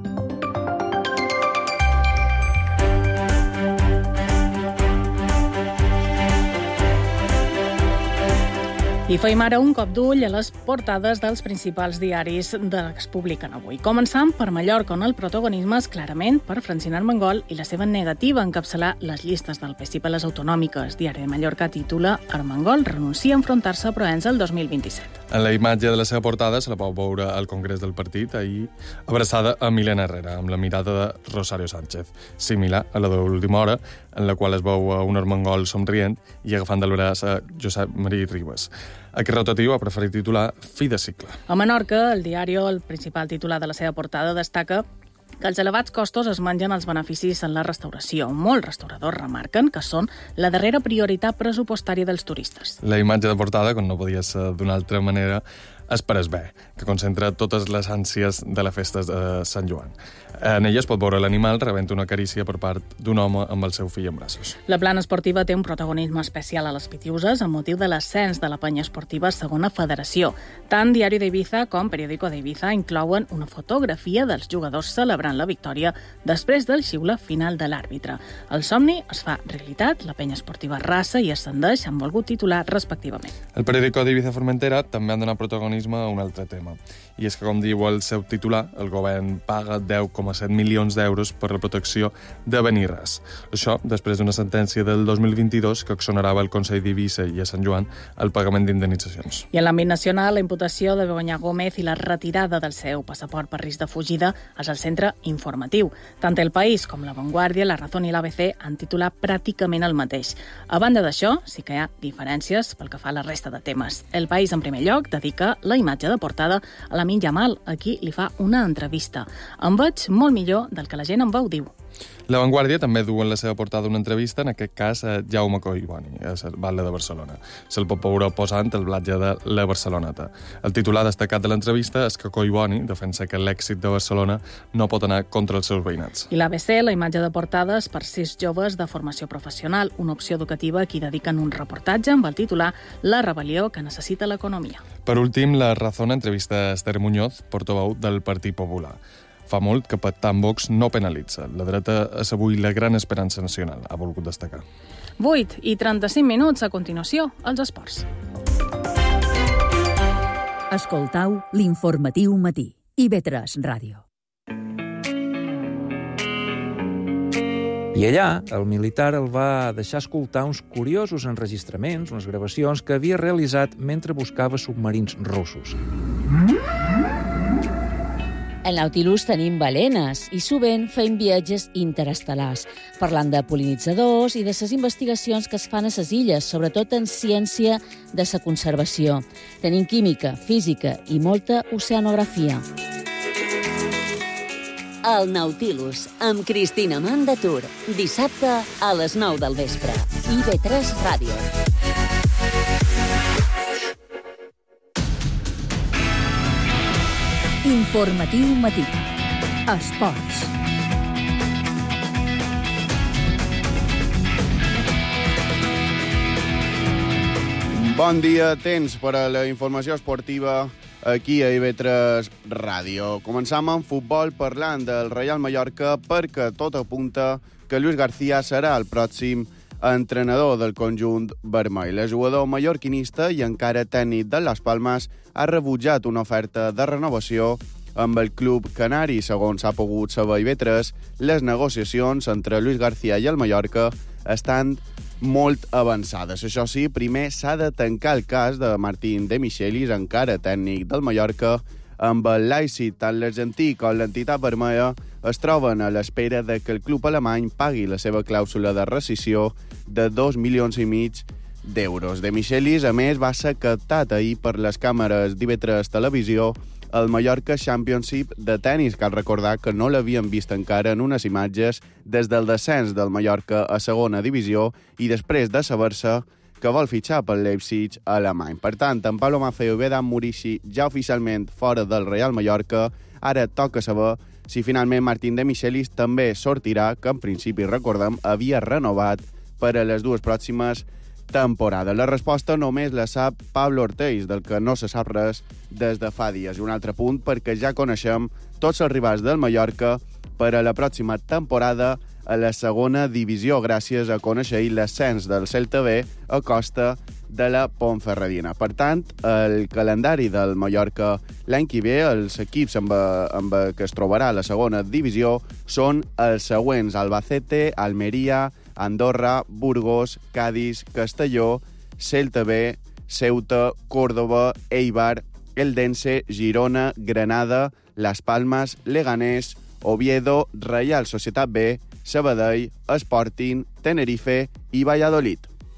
Speaker 1: I feim ara un cop d'ull a les portades dels principals diaris que es publiquen avui. Començant per Mallorca, on el protagonisme és clarament per Francina Armengol i la seva negativa a encapçalar les llistes del PSIP a les autonòmiques. Diari de Mallorca titula Armengol renuncia a enfrontar-se a Provença el 2027.
Speaker 2: En la imatge de la seva portada se la pot veure al Congrés del Partit ahir abraçada a Milena Herrera, amb la mirada de Rosario Sánchez, similar a la de l'última hora, en la qual es veu un Armengol somrient i agafant del braç a Josep Maria Ribas. Aquest rotatiu ha preferit titular Fi de cicle.
Speaker 1: A Menorca, el diari, el principal titular de la seva portada, destaca que els elevats costos es mengen els beneficis en la restauració. Molts restauradors remarquen que són la darrera prioritat pressupostària dels turistes.
Speaker 2: La imatge de portada, com no podia ser d'una altra manera, és per Esbé, que concentra totes les ànsies de les festes de Sant Joan. En ella es pot veure l'animal rebent una carícia per part d'un home amb el seu fill en braços.
Speaker 1: La plana esportiva té un protagonisme especial a les Pitiuses amb motiu de l'ascens de la penya esportiva a segona federació. Tant Diari d'Ibiza com Periódico d'Ibiza inclouen una fotografia dels jugadors celebrant la victòria després del xiule final de l'àrbitre. El somni es fa realitat, la penya esportiva arrasa i ascendeix, han volgut titular respectivament.
Speaker 2: El Periódico d'Ibiza Formentera també han donat protagonisme a un altre tema. I és que, com diu el seu titular, el govern paga 10,7 milions d'euros per la protecció de Benirras. Això després d'una sentència del 2022 que exonerava el Consell d'Eivissa i a Sant Joan el pagament d'indemnitzacions.
Speaker 1: I en l'àmbit nacional, la imputació de Begoña Gómez i la retirada del seu passaport per risc de fugida és el centre informatiu. Tant El País com La Vanguardia, La Razón i l'ABC han titulat pràcticament el mateix. A banda d'això, sí que hi ha diferències pel que fa a la resta de temes. El País, en primer lloc, dedica la imatge de portada a Lamine Yamal, a qui li fa una entrevista. Em veig molt millor del que la gent em veu, diu.
Speaker 2: La Vanguardia també du en la seva portada una entrevista, en aquest cas a Jaume Collboni, a la Batlle de Barcelona. Se'l pot veure posant el blatge de la Barceloneta. El titular destacat de l'entrevista és que Collboni defensa que l'èxit de Barcelona no pot anar contra els seus veïnats.
Speaker 1: I l'ABC, la imatge de portada és per 6 joves de formació professional, una opció educativa a qui dediquen un reportatge amb el titular La rebel·lió que necessita l'economia.
Speaker 2: Per últim, La Razón entrevista a Esther Muñoz, portaveu del Partit Popular. Fa molt que pactar amb Vox no penalitza. La dreta és avui la gran esperança nacional, ha volgut destacar.
Speaker 1: 8:35 a continuació, els esports.
Speaker 5: Escoltau l'informatiu matí. IB3 Ràdio.
Speaker 3: I allà, el militar el va deixar escoltar uns curiosos enregistraments, unes gravacions que havia realitzat mentre buscava submarins russos.
Speaker 4: Al Nautilus tenim balenes i sovint fem viatges interestel·lars, parlant de pol·linitzadors i de les investigacions que es fan a les illes, sobretot en ciència de la conservació. Tenim química, física i molta oceanografia.
Speaker 21: El Nautilus, amb Cristina Mandatur. Dissabte a les 9 del vespre. IB3 Ràdio.
Speaker 5: Informatiu matí. Esports.
Speaker 6: Bon dia, temps per a la informació esportiva aquí a IB3 Ràdio. Començam amb futbol parlant del Real Mallorca perquè tot apunta que Luis García serà el pròxim entrenador del conjunt vermell. El jugador mallorquinista i encara tècnic de Las Palmas ha rebutjat una oferta de renovació amb el club canari. Segons ha pogut saber IB3, les negociacions entre Luis García i el Mallorca estan molt avançades. Això sí, primer s'ha de tancar el cas de Martín de Michelis, encara tècnic del Mallorca, amb el Leipzig. Tant l'argentí com l'entitat vermella es troben a l'espera de que el club alemany pagui la seva clàusula de rescissió de 2,5 milions d'euros. De Michelis, a més, va ser captat ahir per les càmeres d'IB3 Televisió el Mallorca Championship de tennis. Cal recordar que no l'havien vist encara en unes imatges des del descens del Mallorca a segona divisió i després de saber-se que vol fitxar pel Leipzig alemany. Per tant, en Pablo Maffeo i Vedan Murici ja oficialment fora del Real Mallorca. Ara toca saber si finalment Martín de Michelis també sortirà, que en principi, recordem, havia renovat per a les dues pròximes temporades. La resposta només la sap Pablo Ortiz, del que no se sap res des de fa dies. I un altre punt, perquè ja coneixem tots els rivals del Mallorca per a la pròxima temporada a la segona divisió, gràcies a conèixer l'ascens del Celta B a costa de la Ponferradina. Per tant, el calendari del Mallorca l'any que ve, els equips amb què es trobarà a la segona divisió són els següents: Albacete, Almeria, Andorra, Burgos, Cádiz, Castelló, Celta B, Ceuta, Córdoba, Eibar, Eldense, Girona, Granada, Las Palmas, Leganés, Oviedo, Reial Societat B, Sabadell, Sporting, Tenerife i Valladolid.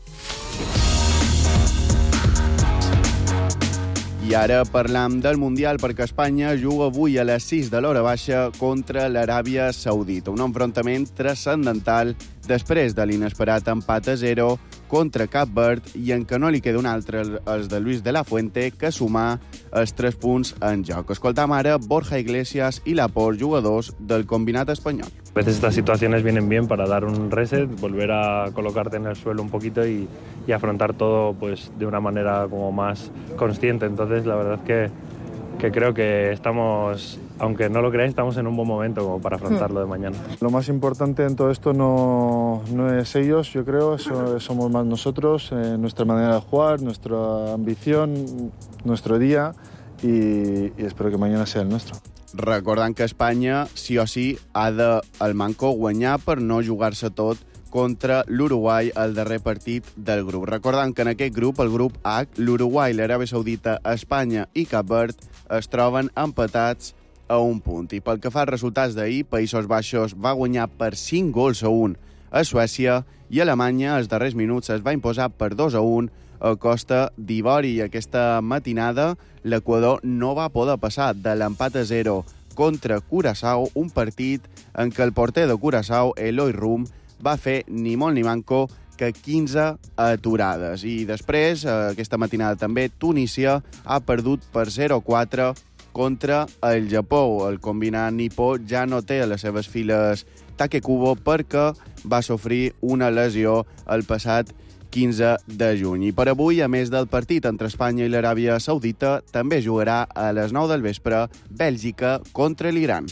Speaker 6: I ara parlam del Mundial, perquè Espanya juga avui a les 6 de l'hora baixa contra l'Aràbia Saudita. Un enfrontament transcendental després de l'inesperat empat a 0 contra Cap Verd i en què no li queda un altre, els de Luis de la Fuente, que sumar els 3 punts en joc. Escoltam ara Borja Iglesias i Laporte, jugadors del combinat espanyol.
Speaker 7: A veces estas situaciones vienen bien para dar un reset, volver a colocarte en el suelo un poquito y afrontar todo pues de una manera como más consciente. Entonces, la verdad es que creo que estamos, aunque no lo creáis, estamos en un buen momento como para afrontarlo de mañana.
Speaker 8: Lo más importante en todo esto no es ellos, yo creo, somos más nosotros, nuestra manera de jugar, nuestra ambición, nuestro día y espero que mañana sea el nuestro.
Speaker 6: Recordant que Espanya, sí o sí, ha de el manco guanyar per no jugar-se tot contra l'Uruguai al darrer partit del grup. Recordant que en aquest grup, el grup H, l'Uruguai, l'Aràbia Saudita, Espanya i Cap Verd es troben empatats a un punt. I pel que fa als resultats d'ahir, Països Baixos va guanyar per 5-1 a Suècia i Alemanya als darrers minuts es va imposar per 2-1 a Costa d'Ivori. I aquesta matinada l'Equador no va poder passar de l'empat a 0 contra Curaçao, un partit en què el porter de Curaçao, Eloi Rum, va fer ni molt ni manco que 15 aturades. I després, aquesta matinada també, Tunísia ha perdut per 0-4 contra el Japó. El combinat nipó ja no té a les seves files Takekubo perquè va sofrir una lesió el passat 15 de juny. I per avui, a més del partit entre Espanya i l'Aràbia Saudita, també jugarà a les 9 del vespre Bèlgica contra l'Iran.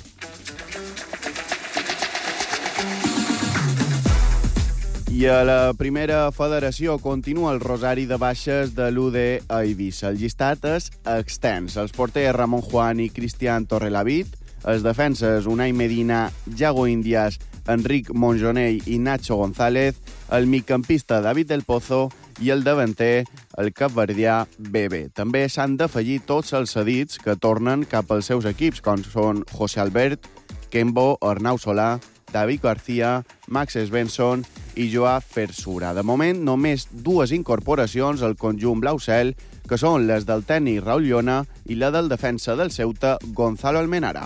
Speaker 6: I a la primera federació continua el rosari de baixes de l'UD a Eivissa. El llistat és extens. Els porters Ramon Juan i Cristian Torrelavit, els defenses Unai Medina, Yago Indias, Enric Monjonell i Nacho González, el migcampista David del Pozo i el davanter, el capverdià Bebe. També s'han d'afegir tots els cedits que tornen cap als seus equips, com són José Albert, Kembo, Arnau Solà, David García, Max Svensson i Joao Fersura. De moment, només 2 incorporacions al conjunt blau-cel, que són les del tècnic Raúl Llona i la del defensa del Ceuta, Gonzalo Almenara.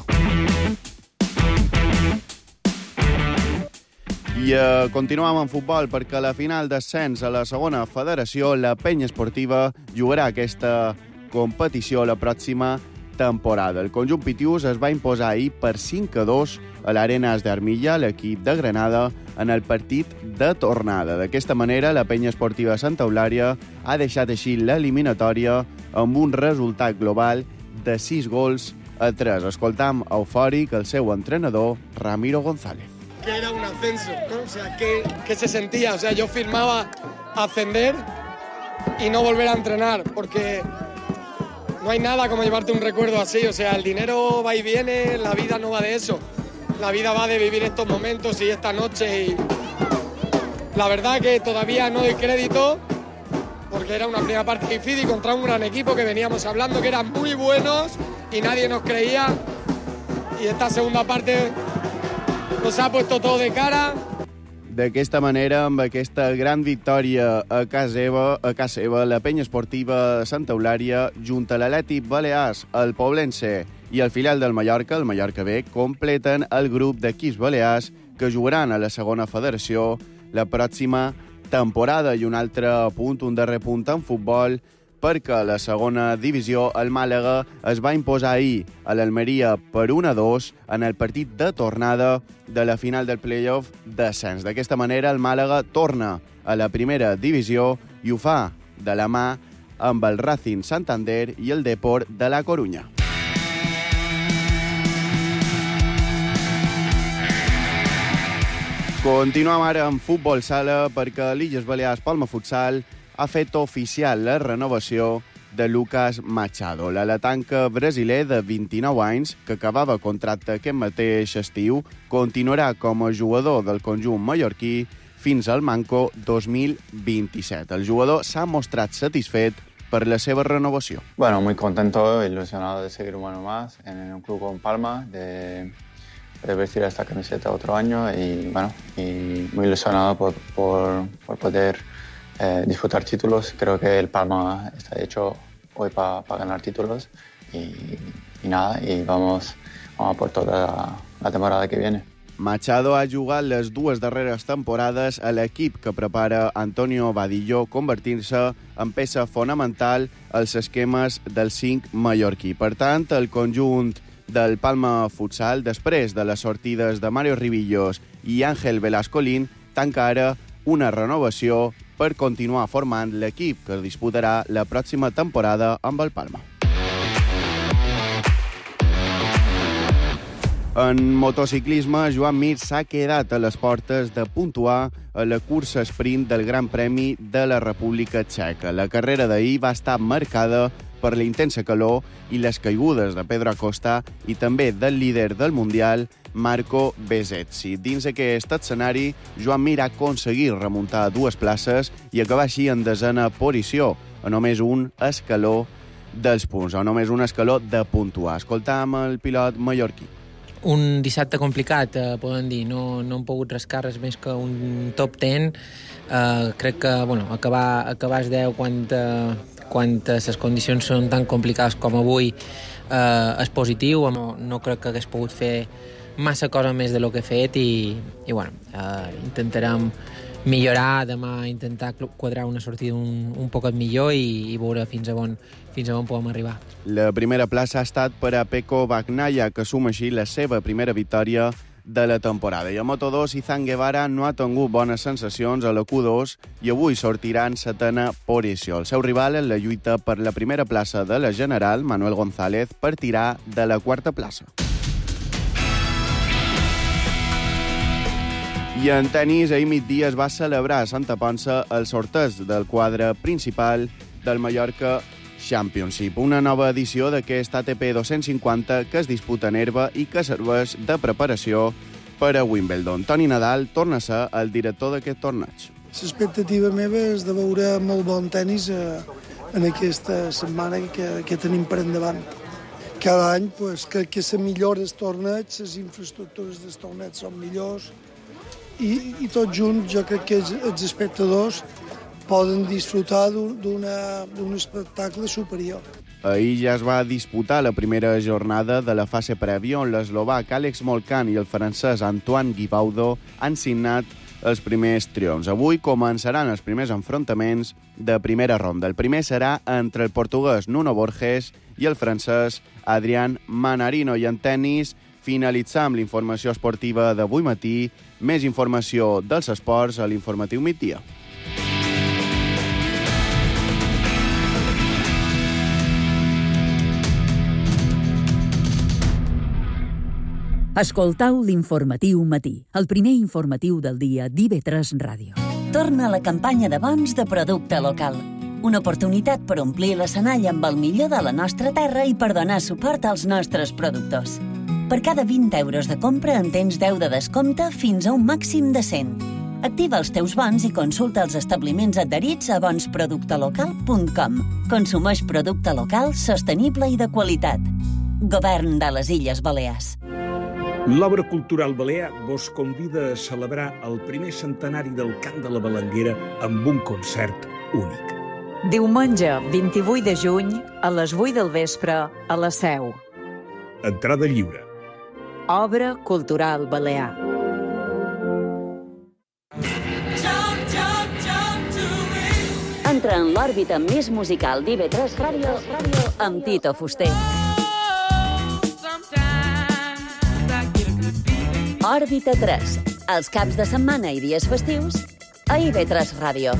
Speaker 6: I continuem en futbol perquè a la final d'ascens a la segona federació la Penya Esportiva jugarà aquesta competició la pròxima temporada. El conjunt pitiús es va imposar ahir per 5-2 a l'Arenas d'Armilla, l'equip de Granada, en el partit de tornada. D'aquesta manera, la Penya Esportiva Santa Eulària ha deixat així l'eliminatòria amb un resultat global de 6-3. Escoltam eufòric el seu entrenador, Ramiro González.
Speaker 9: Que era un ascenso, ¿no? O sea, que se sentía. O sea, yo firmaba ascender y no volver a entrenar, porque no hay nada como llevarte un recuerdo así. O sea, el dinero va y viene, la vida no va de eso. La vida va de vivir estos momentos y esta noche. Y la verdad que todavía no doy crédito, porque era una primera parte difícil contra un gran equipo que veníamos hablando que eran muy buenos y nadie nos creía. Y esta segunda parte nos ha puesto todo de cara.
Speaker 6: D'aquesta manera, amb aquesta gran victòria a casa seva, la Penya Esportiva Santa Eulària, junt a l'Atlètic Balears, el Poblense i el filial del Mallorca, el Mallorca B, completen el grup d'equips balears que jugaran a la segona federació la pròxima temporada. I un altre punt, un darrer punt en futbol, perquè a la segona divisió el Màlaga es va imposar ahir a l'Almeria per 1-2 en el partit de tornada de la final del play-off d'ascens. D'aquesta manera, el Màlaga torna a la primera divisió i ho fa de la mà amb el Racing Santander i el Deport de la Corunya. Continuem ara en futbol sala perquè l'Illes Balears Palma Futsal ha fet oficial la renovació de Lucas Machado. L'alatanca brasiler de 29 anys, que acabava contracte aquest mateix estiu, continuarà com a jugador del conjunt mallorquí fins al Manco 2027. El jugador s'ha mostrat satisfet per la seva renovació.
Speaker 10: Bueno, muy contento, ilusionado de seguir un año más en un club con Palma, de vestir esta camiseta otro año y bueno, y muy ilusionado por poder disfrutar títulos. Creo que el Palma está hecho hoy para ganar títulos y nada, y vamos a por toda la temporada que viene.
Speaker 6: Machado ha jugat les 2 darreres temporades a l'equip que prepara Antonio Vadillo, convertint-se en peça fonamental als esquemes del 5 mallorquí. Per tant, el conjunt del Palma Futsal, després de les sortides de Mario Ribillos i Ángel Velascolín, tanca ara una renovació per continuar formant l'equip que disputarà la pròxima temporada amb el Palma. En motociclisme, Joan Mir s'ha quedat a les portes de puntuar a la cursa sprint del Gran Premi de la República Txeca. La carrera d'ahir va estar marcada per la intensa calor i les caigudes de Pedro Acosta i també del líder del Mundial, Marco Bezzecchi. Dins aquest escenari, Joan Mir ha aconseguit remuntar 2 places i acabar així en 10a posició, a només un escaló dels punts, a només un escaló de puntuar. Escoltam el pilot mallorquí.
Speaker 11: Un dissabte complicat, podem dir. No hem pogut rascar res més que un top 10. Crec que acabar als 10 quan les condicions són tan complicades com avui és positiu. No crec que hagués pogut fer massa cosa més de lo que he fet i bueno, intentarem millorar demà, intentar quadrar una sortida un poquet millor i veure fins a on podem arribar.
Speaker 6: La primera plaça ha estat per a Pecco Bagnaia, que suma així la seva primera victòria de la temporada. I a Moto2, Izan Guevara no ha tingut bones sensacions a la Q2 i avui sortirà en setena posició. El seu rival en la lluita per la primera plaça de la General, Manuel González, partirà de la quarta plaça. I en tenis, ahir migdia es va celebrar a Santa Ponça el sorteig del quadre principal del Mallorca Championship, una nova edició d'aquest ATP 250 que es disputa en herba i que serveix de preparació per a Wimbledon. Toni Nadal torna a ser el director d'aquest torneig.
Speaker 12: L'expectativa meva és de veure molt bon tenis en aquesta setmana que tenim per endavant. Cada any crec que se millora el torneig, les infraestructures del torneig són millors i tot junt jo crec que els espectadors poden disfrutar d'un espectacle superior.
Speaker 6: Ahir ja es va disputar la primera jornada de la fase prèvia on l'eslovac Alex Molcan i el francès Antoine Guibaudo han signat els primers triomfs. Avui començaran els primers enfrontaments de primera ronda. El primer serà entre el portuguès Nuno Borges i el francès Adrián Manarino. I en tennis finalitzar amb la informació esportiva d'avui matí. Més informació dels esports a l'informatiu migdia.
Speaker 5: Escoltau l'informatiu matí, el primer informatiu del dia d'IV3 Ràdio.
Speaker 21: Torna la campanya de bons de producte local. Una oportunitat per omplir l'escenall amb el millor de la nostra terra i per donar suport als nostres productors. Per cada 20 euros de compra en tens 10 de descompte fins a un màxim de 100. Activa els teus bons i consulta els establiments adherits a bonsproductelocal.com. Consumeix producte local, sostenible i de qualitat. Govern de les Illes Balears.
Speaker 13: L'Obra Cultural Balear vos convida a celebrar el primer centenari del Cant de la Balanguera amb un concert únic.
Speaker 14: Diumenge 28 de juny a les 8 del vespre a la Seu.
Speaker 13: Entrada lliure.
Speaker 14: Obra Cultural Balear.
Speaker 21: Entra en l'òrbita més musical d'IV3 Ràdio amb Tito Fuster. Òrbita 3, els caps de setmana i dies festius, a IV3 Ràdio.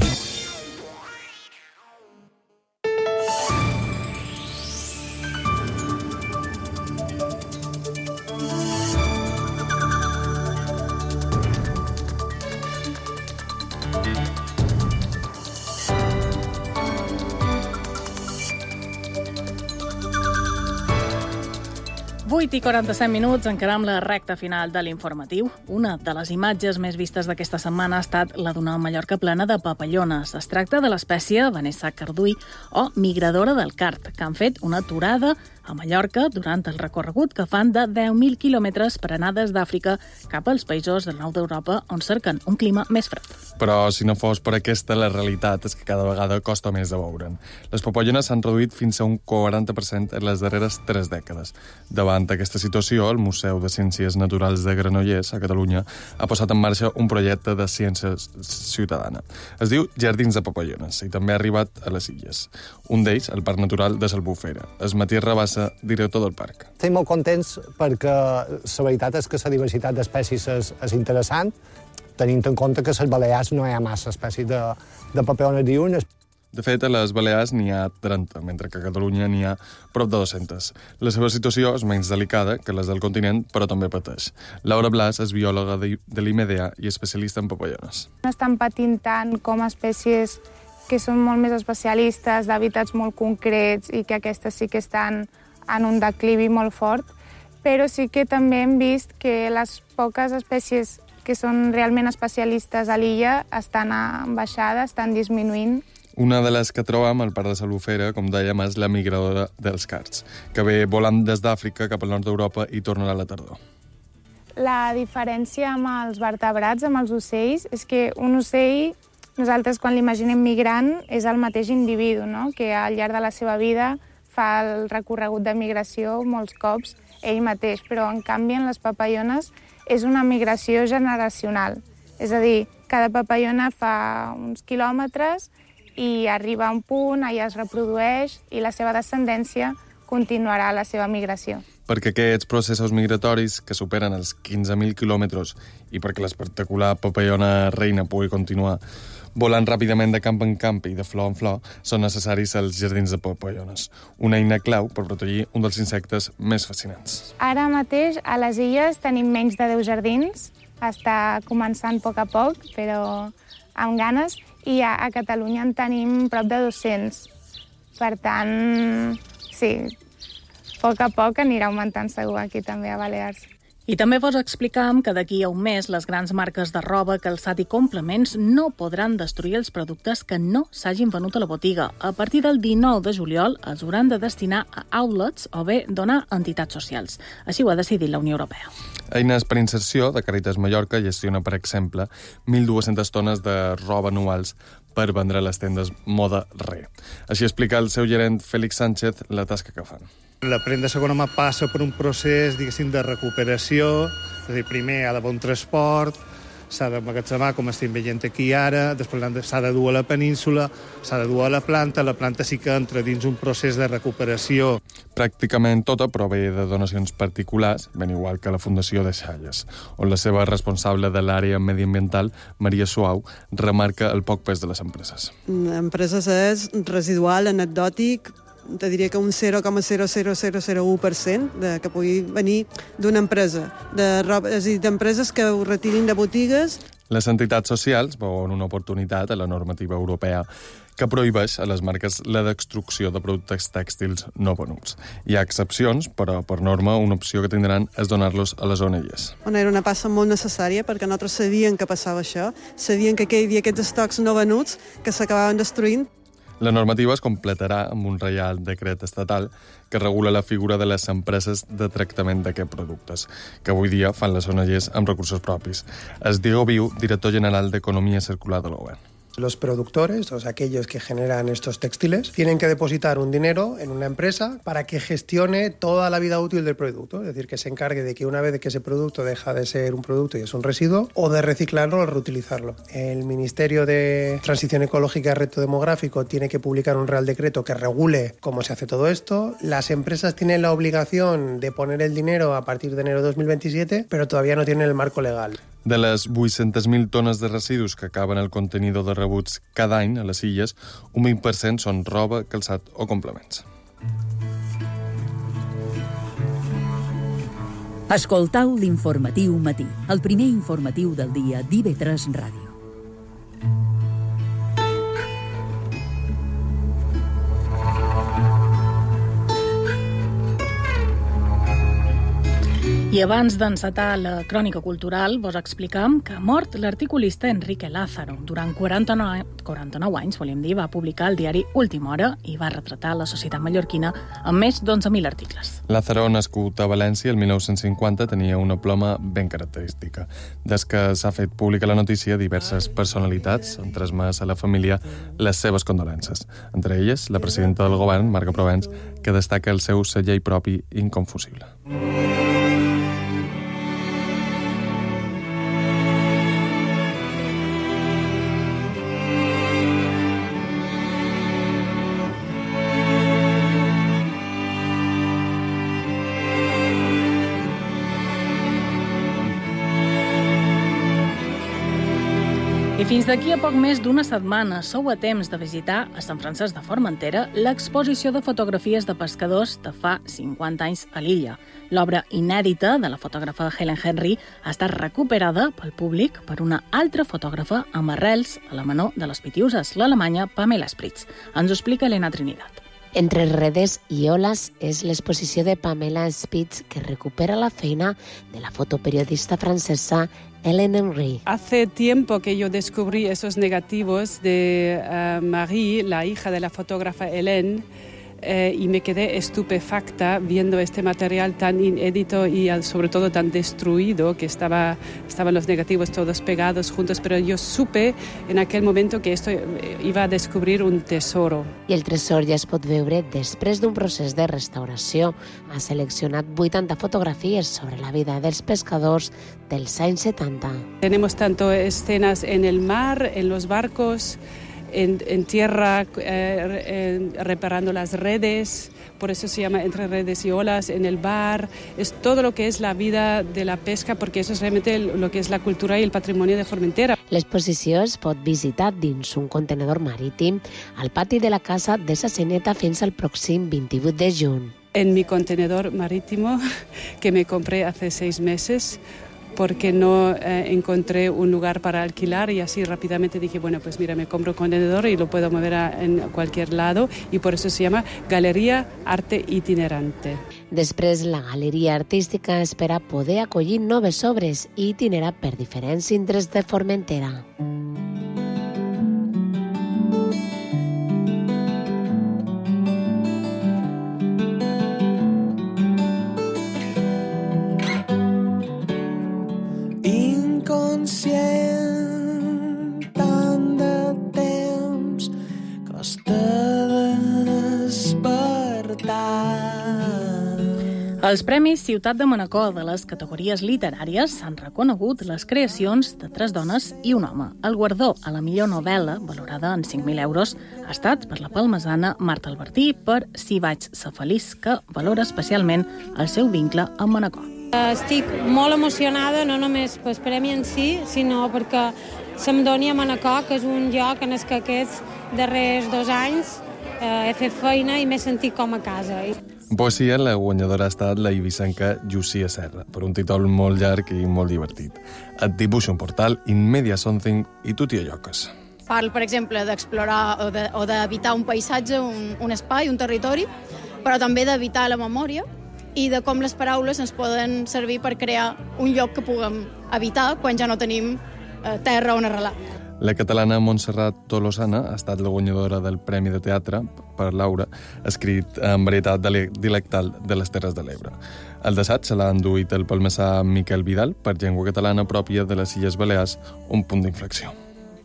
Speaker 1: I 47 minuts, encarem la recta final de l'informatiu. Una de les imatges més vistes d'aquesta setmana ha estat la d'una Mallorca plena de papallones. Es tracta de l'espècie Vanessa carduí o migradora del card, que han fet una aturada a Mallorca durant el recorregut que fan de 10.000 quilòmetres per anar des d'Àfrica cap als països del nord d'Europa on cerquen un clima més fred.
Speaker 2: Però si no fos per aquesta, la realitat és que cada vegada costa més de veure'n. Les papallones s'han reduït fins a un 40% en les darreres 3 dècades. Davant aquesta situació, el Museu de Ciències Naturals de Granollers, a Catalunya, ha posat en marxa un projecte de ciència ciutadana. Es diu Jardins de Papallones i també ha arribat a les Illes. Un d'ells, el Parc Natural de Salbufera. És Matías Rabassa, director del parc.
Speaker 15: Estem molt contents perquè la veritat és que la diversitat d'espècies és interessant, tenint en compte que a les Balears no hi ha massa espècies de papallones diürnes.
Speaker 2: De fet, a les Balears n'hi ha 30, mentre que a Catalunya n'hi ha prop de 200. La seva situació és menys delicada que les del continent, però també pateix. Laura Blas és biòloga de l'IMEDEA i especialista en papallones.
Speaker 16: No estan patint tant com espècies que són molt més especialistes, d'hàbitats molt concrets i que aquestes sí que estan en un declivi molt fort, però sí que també hem vist que les poques espècies que són realment especialistes a l'illa estan en baixada, estan disminuint.
Speaker 2: Una de les que trobam al Parc de Salbufera, com dèiem, és la migradora dels cards, que ve volant des d'Àfrica cap al nord d'Europa i tornarà a la tardor.
Speaker 16: La diferència amb els vertebrats, amb els ocells, és que un ocell, nosaltres quan l'imaginem migrant, és el mateix individu, no? Que al llarg de la seva vida fa el recorregut de migració molts cops ell mateix, però en canvi en les papallones és una migració generacional. És a dir, cada papallona fa uns quilòmetres i arriba a un punt, allà es reprodueix i la seva descendència continuarà la seva migració.
Speaker 2: Perquè aquests processos migratoris, que superen els 15.000 quilòmetres, i perquè l'espectacular papallona reina pugui continuar volant ràpidament de camp en camp i de flor en flor, són necessaris els jardins de papallones, una eina clau per protegir un dels insectes més fascinants.
Speaker 16: Ara mateix a les illes tenim menys de 10 jardins, està començant a poc, però amb ganes, i a Catalunya en tenim prop de 200. Per tant, sí, a poc anirà augmentant segur aquí també a Balears.
Speaker 1: I també vos explicam que d'aquí a un mes les grans marques de roba, calçat i complements no podran destruir els productes que no s'hagin venut a la botiga. A partir del 19 de juliol els hauran de destinar a outlets o bé donar a entitats socials. Així ho ha decidit la Unió Europea.
Speaker 2: Eines per Inserció de Càritas Mallorca gestiona, per exemple, 1.200 tones de roba anuals per vendre a les tendes Moda Re. Així explica el seu gerent Félix Sánchez la tasca que fan.
Speaker 17: La prenda segona mà passa per un procés, diguéssim, de recuperació. És a dir, primer ha d'haver un transport, s'ha d'emmagatzemar, com estem veient aquí ara, després s'ha de dur a la península, s'ha de dur a la planta sí que entra dins un procés de recuperació.
Speaker 2: Pràcticament tota prové de donacions particulars, ben igual que la Fundació de Xalles, on la seva responsable de l'àrea mediambiental, Maria Suau, remarca el poc pes de les empreses.
Speaker 18: Empreses és residual, anecdòtic, te diria que un 0,00001% que pugui venir d'una empresa, és a dir, d'empreses que ho retirin de botigues.
Speaker 2: Les entitats socials veuen una oportunitat a la normativa europea que prohibeix a les marques la destrucció de productes tèxtils no venuts. Hi ha excepcions, però per norma una opció que tindran és donar-los a les ONGs.
Speaker 18: Era una passa molt necessària perquè nosaltres sabíem que passava això, sabíem que hi havia aquests estocs no venuts que s'acabaven destruint.
Speaker 2: La normativa es completarà amb un reial decret estatal que regula la figura de les empreses de tractament d'aquests productes, que avui dia fan les ONGs amb recursos propis. És Diego Viu, director general d'Economia Circular de l'OEN.
Speaker 19: Los productores, o sea, aquellos que generan estos textiles, tienen que depositar un dinero en una empresa para que gestione toda la vida útil del producto. Es decir, que se encargue de que una vez que ese producto deja de ser un producto y es un residuo, o de reciclarlo o reutilizarlo. El Ministerio de Transición Ecológica y Reto Demográfico tiene que publicar un real decreto que regule cómo se hace todo esto. Las empresas tienen la obligación de poner el dinero a partir de enero de 2027, pero todavía no tienen el marco legal.
Speaker 2: De les 800.000 tones de residus que acaben al contenidor de rebuts cada any a les illes, un 20% són roba, calçat o complements.
Speaker 5: Escoltau l'informatiu matí, el primer informatiu del dia d'IV3 Ràdio.
Speaker 1: I abans d'encetar la crònica cultural, vos explicam que ha mort l'articulista Enrique Lázaro. Durant 49 anys, volíem dir, va publicar el diari Última Hora i va retratar la societat mallorquina amb més d'11.000 articles.
Speaker 2: Lázaro, nascut a València el 1950, tenia una ploma ben característica. Des que s'ha fet pública la notícia, diverses personalitats han transmès a la família les seves condolences. Entre elles, la presidenta del govern, Marga Provence, que destaca el seu segell propi inconfusible.
Speaker 1: I fins d'aquí a poc més d'una setmana sou a temps de visitar a Sant Francesc de Formentera l'exposició de fotografies de pescadors de fa 50 anys a l'illa. L'obra inèdita de la fotògrafa Helen Henry ha estat recuperada pel públic per una altra fotògrafa amb arrels a la menor de les Pitiuses, l'alemanya Pamela Spritz. Ens ho explica Elena Trinidad.
Speaker 20: Entre redes y olas es l'exposició de Pamela Spitz que recupera la feina de la fotoperiodista francesa Helen Henry.
Speaker 22: Hace tiempo que yo descubrí esos negativos de Marie, la hija de la fotógrafa Hélène, y me quedé estupefacta viendo este material tan inédito y sobre todo tan destruido, que estaban los negativos todos pegados juntos, pero yo supe en aquel momento que esto iba a descobrir un tesoro.
Speaker 20: I el tresor ja es pot veure després d'un procés de restauració. Ha seleccionat 80 fotografies sobre la vida dels pescadors dels anys 70.
Speaker 22: Tenemos tanto escenas en el mar, en los barcos, en tierra, reparando las redes, por eso se llama Entre redes y olas, en el bar. Es todo lo que es la vida de la pesca, porque eso es realmente lo que es la cultura y el patrimonio de Formentera.
Speaker 20: L'exposició es pot visitar dins un contenedor marítim al pati de la casa de Sa Seneta fins al pròxim 28 de juny.
Speaker 22: En mi contenedor marítimo, que me compré hace 6 meses, porque no encontré un lugar para alquilar, y así rápidamente dije, bueno, pues mira, me compro un contenedor y lo puedo mover en cualquier lado, y por eso se llama Galeria Arte Itinerante.
Speaker 20: Després, la Galeria Artística espera poder acollir noves obres i itinerar per diferents indrets de Formentera.
Speaker 3: Inconscient, tant de temps costa de despertar.
Speaker 1: Els Premis Ciutat de Manacor de les categories literàries s'han reconegut les creacions de 3 dones i un home. El guardó a la millor novel·la, valorada en 5.000 euros, ha estat per la palmesana Marta Albertí per Si vaig ser feliç, que valora especialment el seu vincle amb Manacor.
Speaker 4: Estic molt emocionada, no només pel premi en si, sinó perquè se'm doni a Manacor, que és un lloc en el que aquests darrers 2 anys he fet feina i m'he sentit com a casa.
Speaker 2: En poesia, la guanyadora ha estat la ibicenca Llucia Serra, per un títol molt llarg i molt divertit. Et dibuixa un portal, In Media Something, i tu t'hi alloques.
Speaker 23: Parlo, per exemple, d'explorar o d'evitar un paisatge, un espai, un territori, però també d'evitar la memòria i de com les paraules ens poden servir per crear un lloc que puguem habitar quan ja no tenim terra on arrelar.
Speaker 2: La catalana Montserrat Tolosana ha estat la guanyadora del Premi de Teatre per Laura, escrit en varietat dialectal de les Terres de l'Ebre. El d'assaig se l'ha enduït el palmesà Miquel Vidal per llengua catalana pròpia de les Illes Balears, un punt d'inflexió.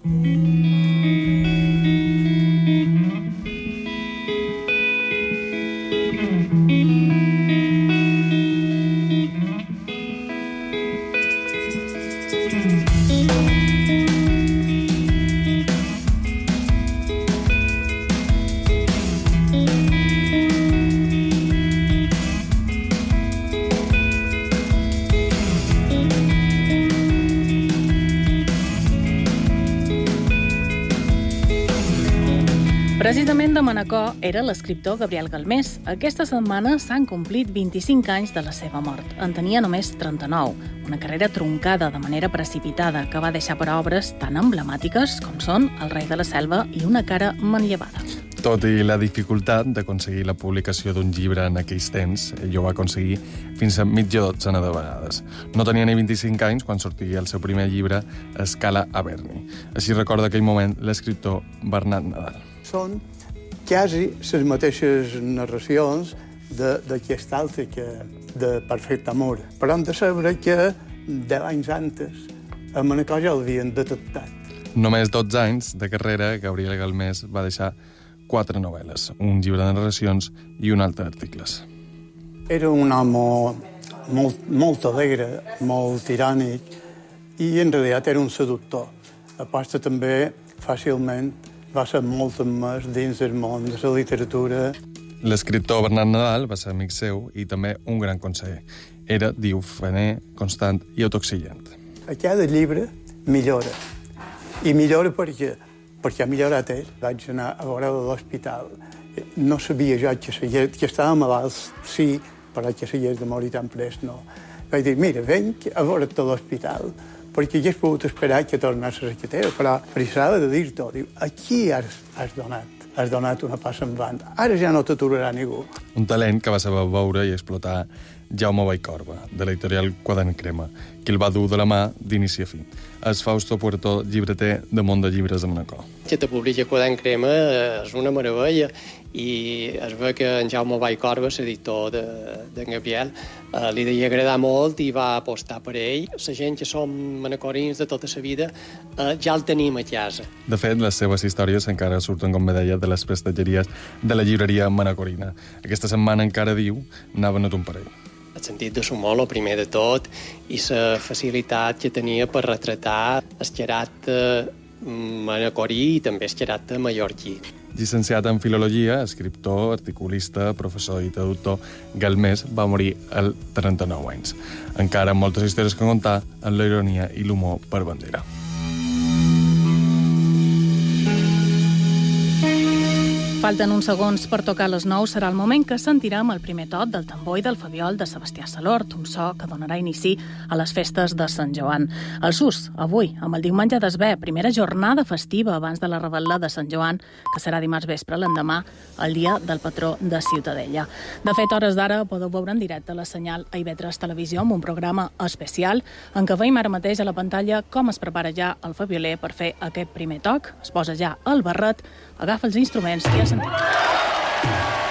Speaker 1: Precisament de Manacor era l'escriptor Gabriel Galmés. Aquesta setmana s'han complit 25 anys de la seva mort. En tenia només 39, una carrera truncada de manera precipitada que va deixar per obres tan emblemàtiques com són El rei de la selva i Una cara manllevada.
Speaker 2: Tot i la dificultat d'aconseguir la publicació d'un llibre en aquells temps, ell ho va aconseguir fins a mitja dotzena de vegades. No tenia ni 25 anys quan sortia el seu primer llibre, Escala a Berni. Així recorda aquell moment l'escriptor Bernat Nadal.
Speaker 24: Són quasi les mateixes narracions d'aquest altre de Perfecte Amor. Però hem de saber que 10 anys antes a Manacor ja l'havien detectat.
Speaker 2: Només 12 anys de carrera, Gabriel Galmés va deixar 4 novel·les, un llibre de narracions i un altre d'articles.
Speaker 24: Era un home molt alegre, molt tirànic, i en realitat era un seductor. A part també, fàcilment, va ser molt admès dins del món de la literatura.
Speaker 2: L'escriptor Bernat Nadal va ser amic seu i també un gran conseller. Era diufaner, constant i autoexigent.
Speaker 24: A cada llibre millora. I millora per què? Perquè ha millorat ell. Vaig anar a veure a l'hospital. No sabia jo que estava malalt, sí, però que s'hagués de morir tan prest, no. Vaig dir, mira, venc a veure't a l'hospital, perquè hagués pogut esperar que tornés a la cartera, però s'ha de dir-t'ho. Diu, aquí has donat una passa endavant. Ara ja no t'aturarà ningú.
Speaker 2: Un talent que va saber veure i explotar Jaume Vallcorba, de l'editorial Quadern Crema, que el va dur de la mà d'inici a fi. És Fausto Puerto, llibreter de Món de Llibres de Manacor.
Speaker 25: Que te publiqui Quadern Crema és una meravella
Speaker 7: I es veu que en Jaume Vallcorba, l'editor d'en Gabriel, li devia agradar molt i va apostar per ell. La gent que som manacorins de tota la vida ja el tenim a casa.
Speaker 2: De fet, les seves històries encara surten, com me deia, de les prestatgeries de la llibreria manacorina. Aquesta setmana encara diu, n'ha venut un parell.
Speaker 7: El sentit de l'humor, el primer de tot, i la facilitat que tenia per retratar el xerat manacorí i també el xerat mallorquí.
Speaker 2: Llicenciat en Filologia, escriptor, articulista, professor i traductor, Galmés va morir als 39 anys. Encara amb moltes històries que contar, amb la ironia i l'humor per bandera.
Speaker 1: Falten uns segons per tocar les 9. Serà el moment que sentirem el primer toc del tambor i del fabiol de Sebastià Salort, un so que donarà inici a les festes de Sant Joan. El SUS, avui, amb el diumenge d'Esbé, primera jornada festiva abans de la revetlla de Sant Joan, que serà dimarts vespre, l'endemà, el dia del patró de Ciutadella. De fet, hores d'ara podeu veure en directe la senyal a IB3 Televisió amb un programa especial en què veiem ara mateix a la pantalla com es prepara ja el fabioler per fer aquest primer toc. Es posa ja el barret, agafa els instruments i ja sentim.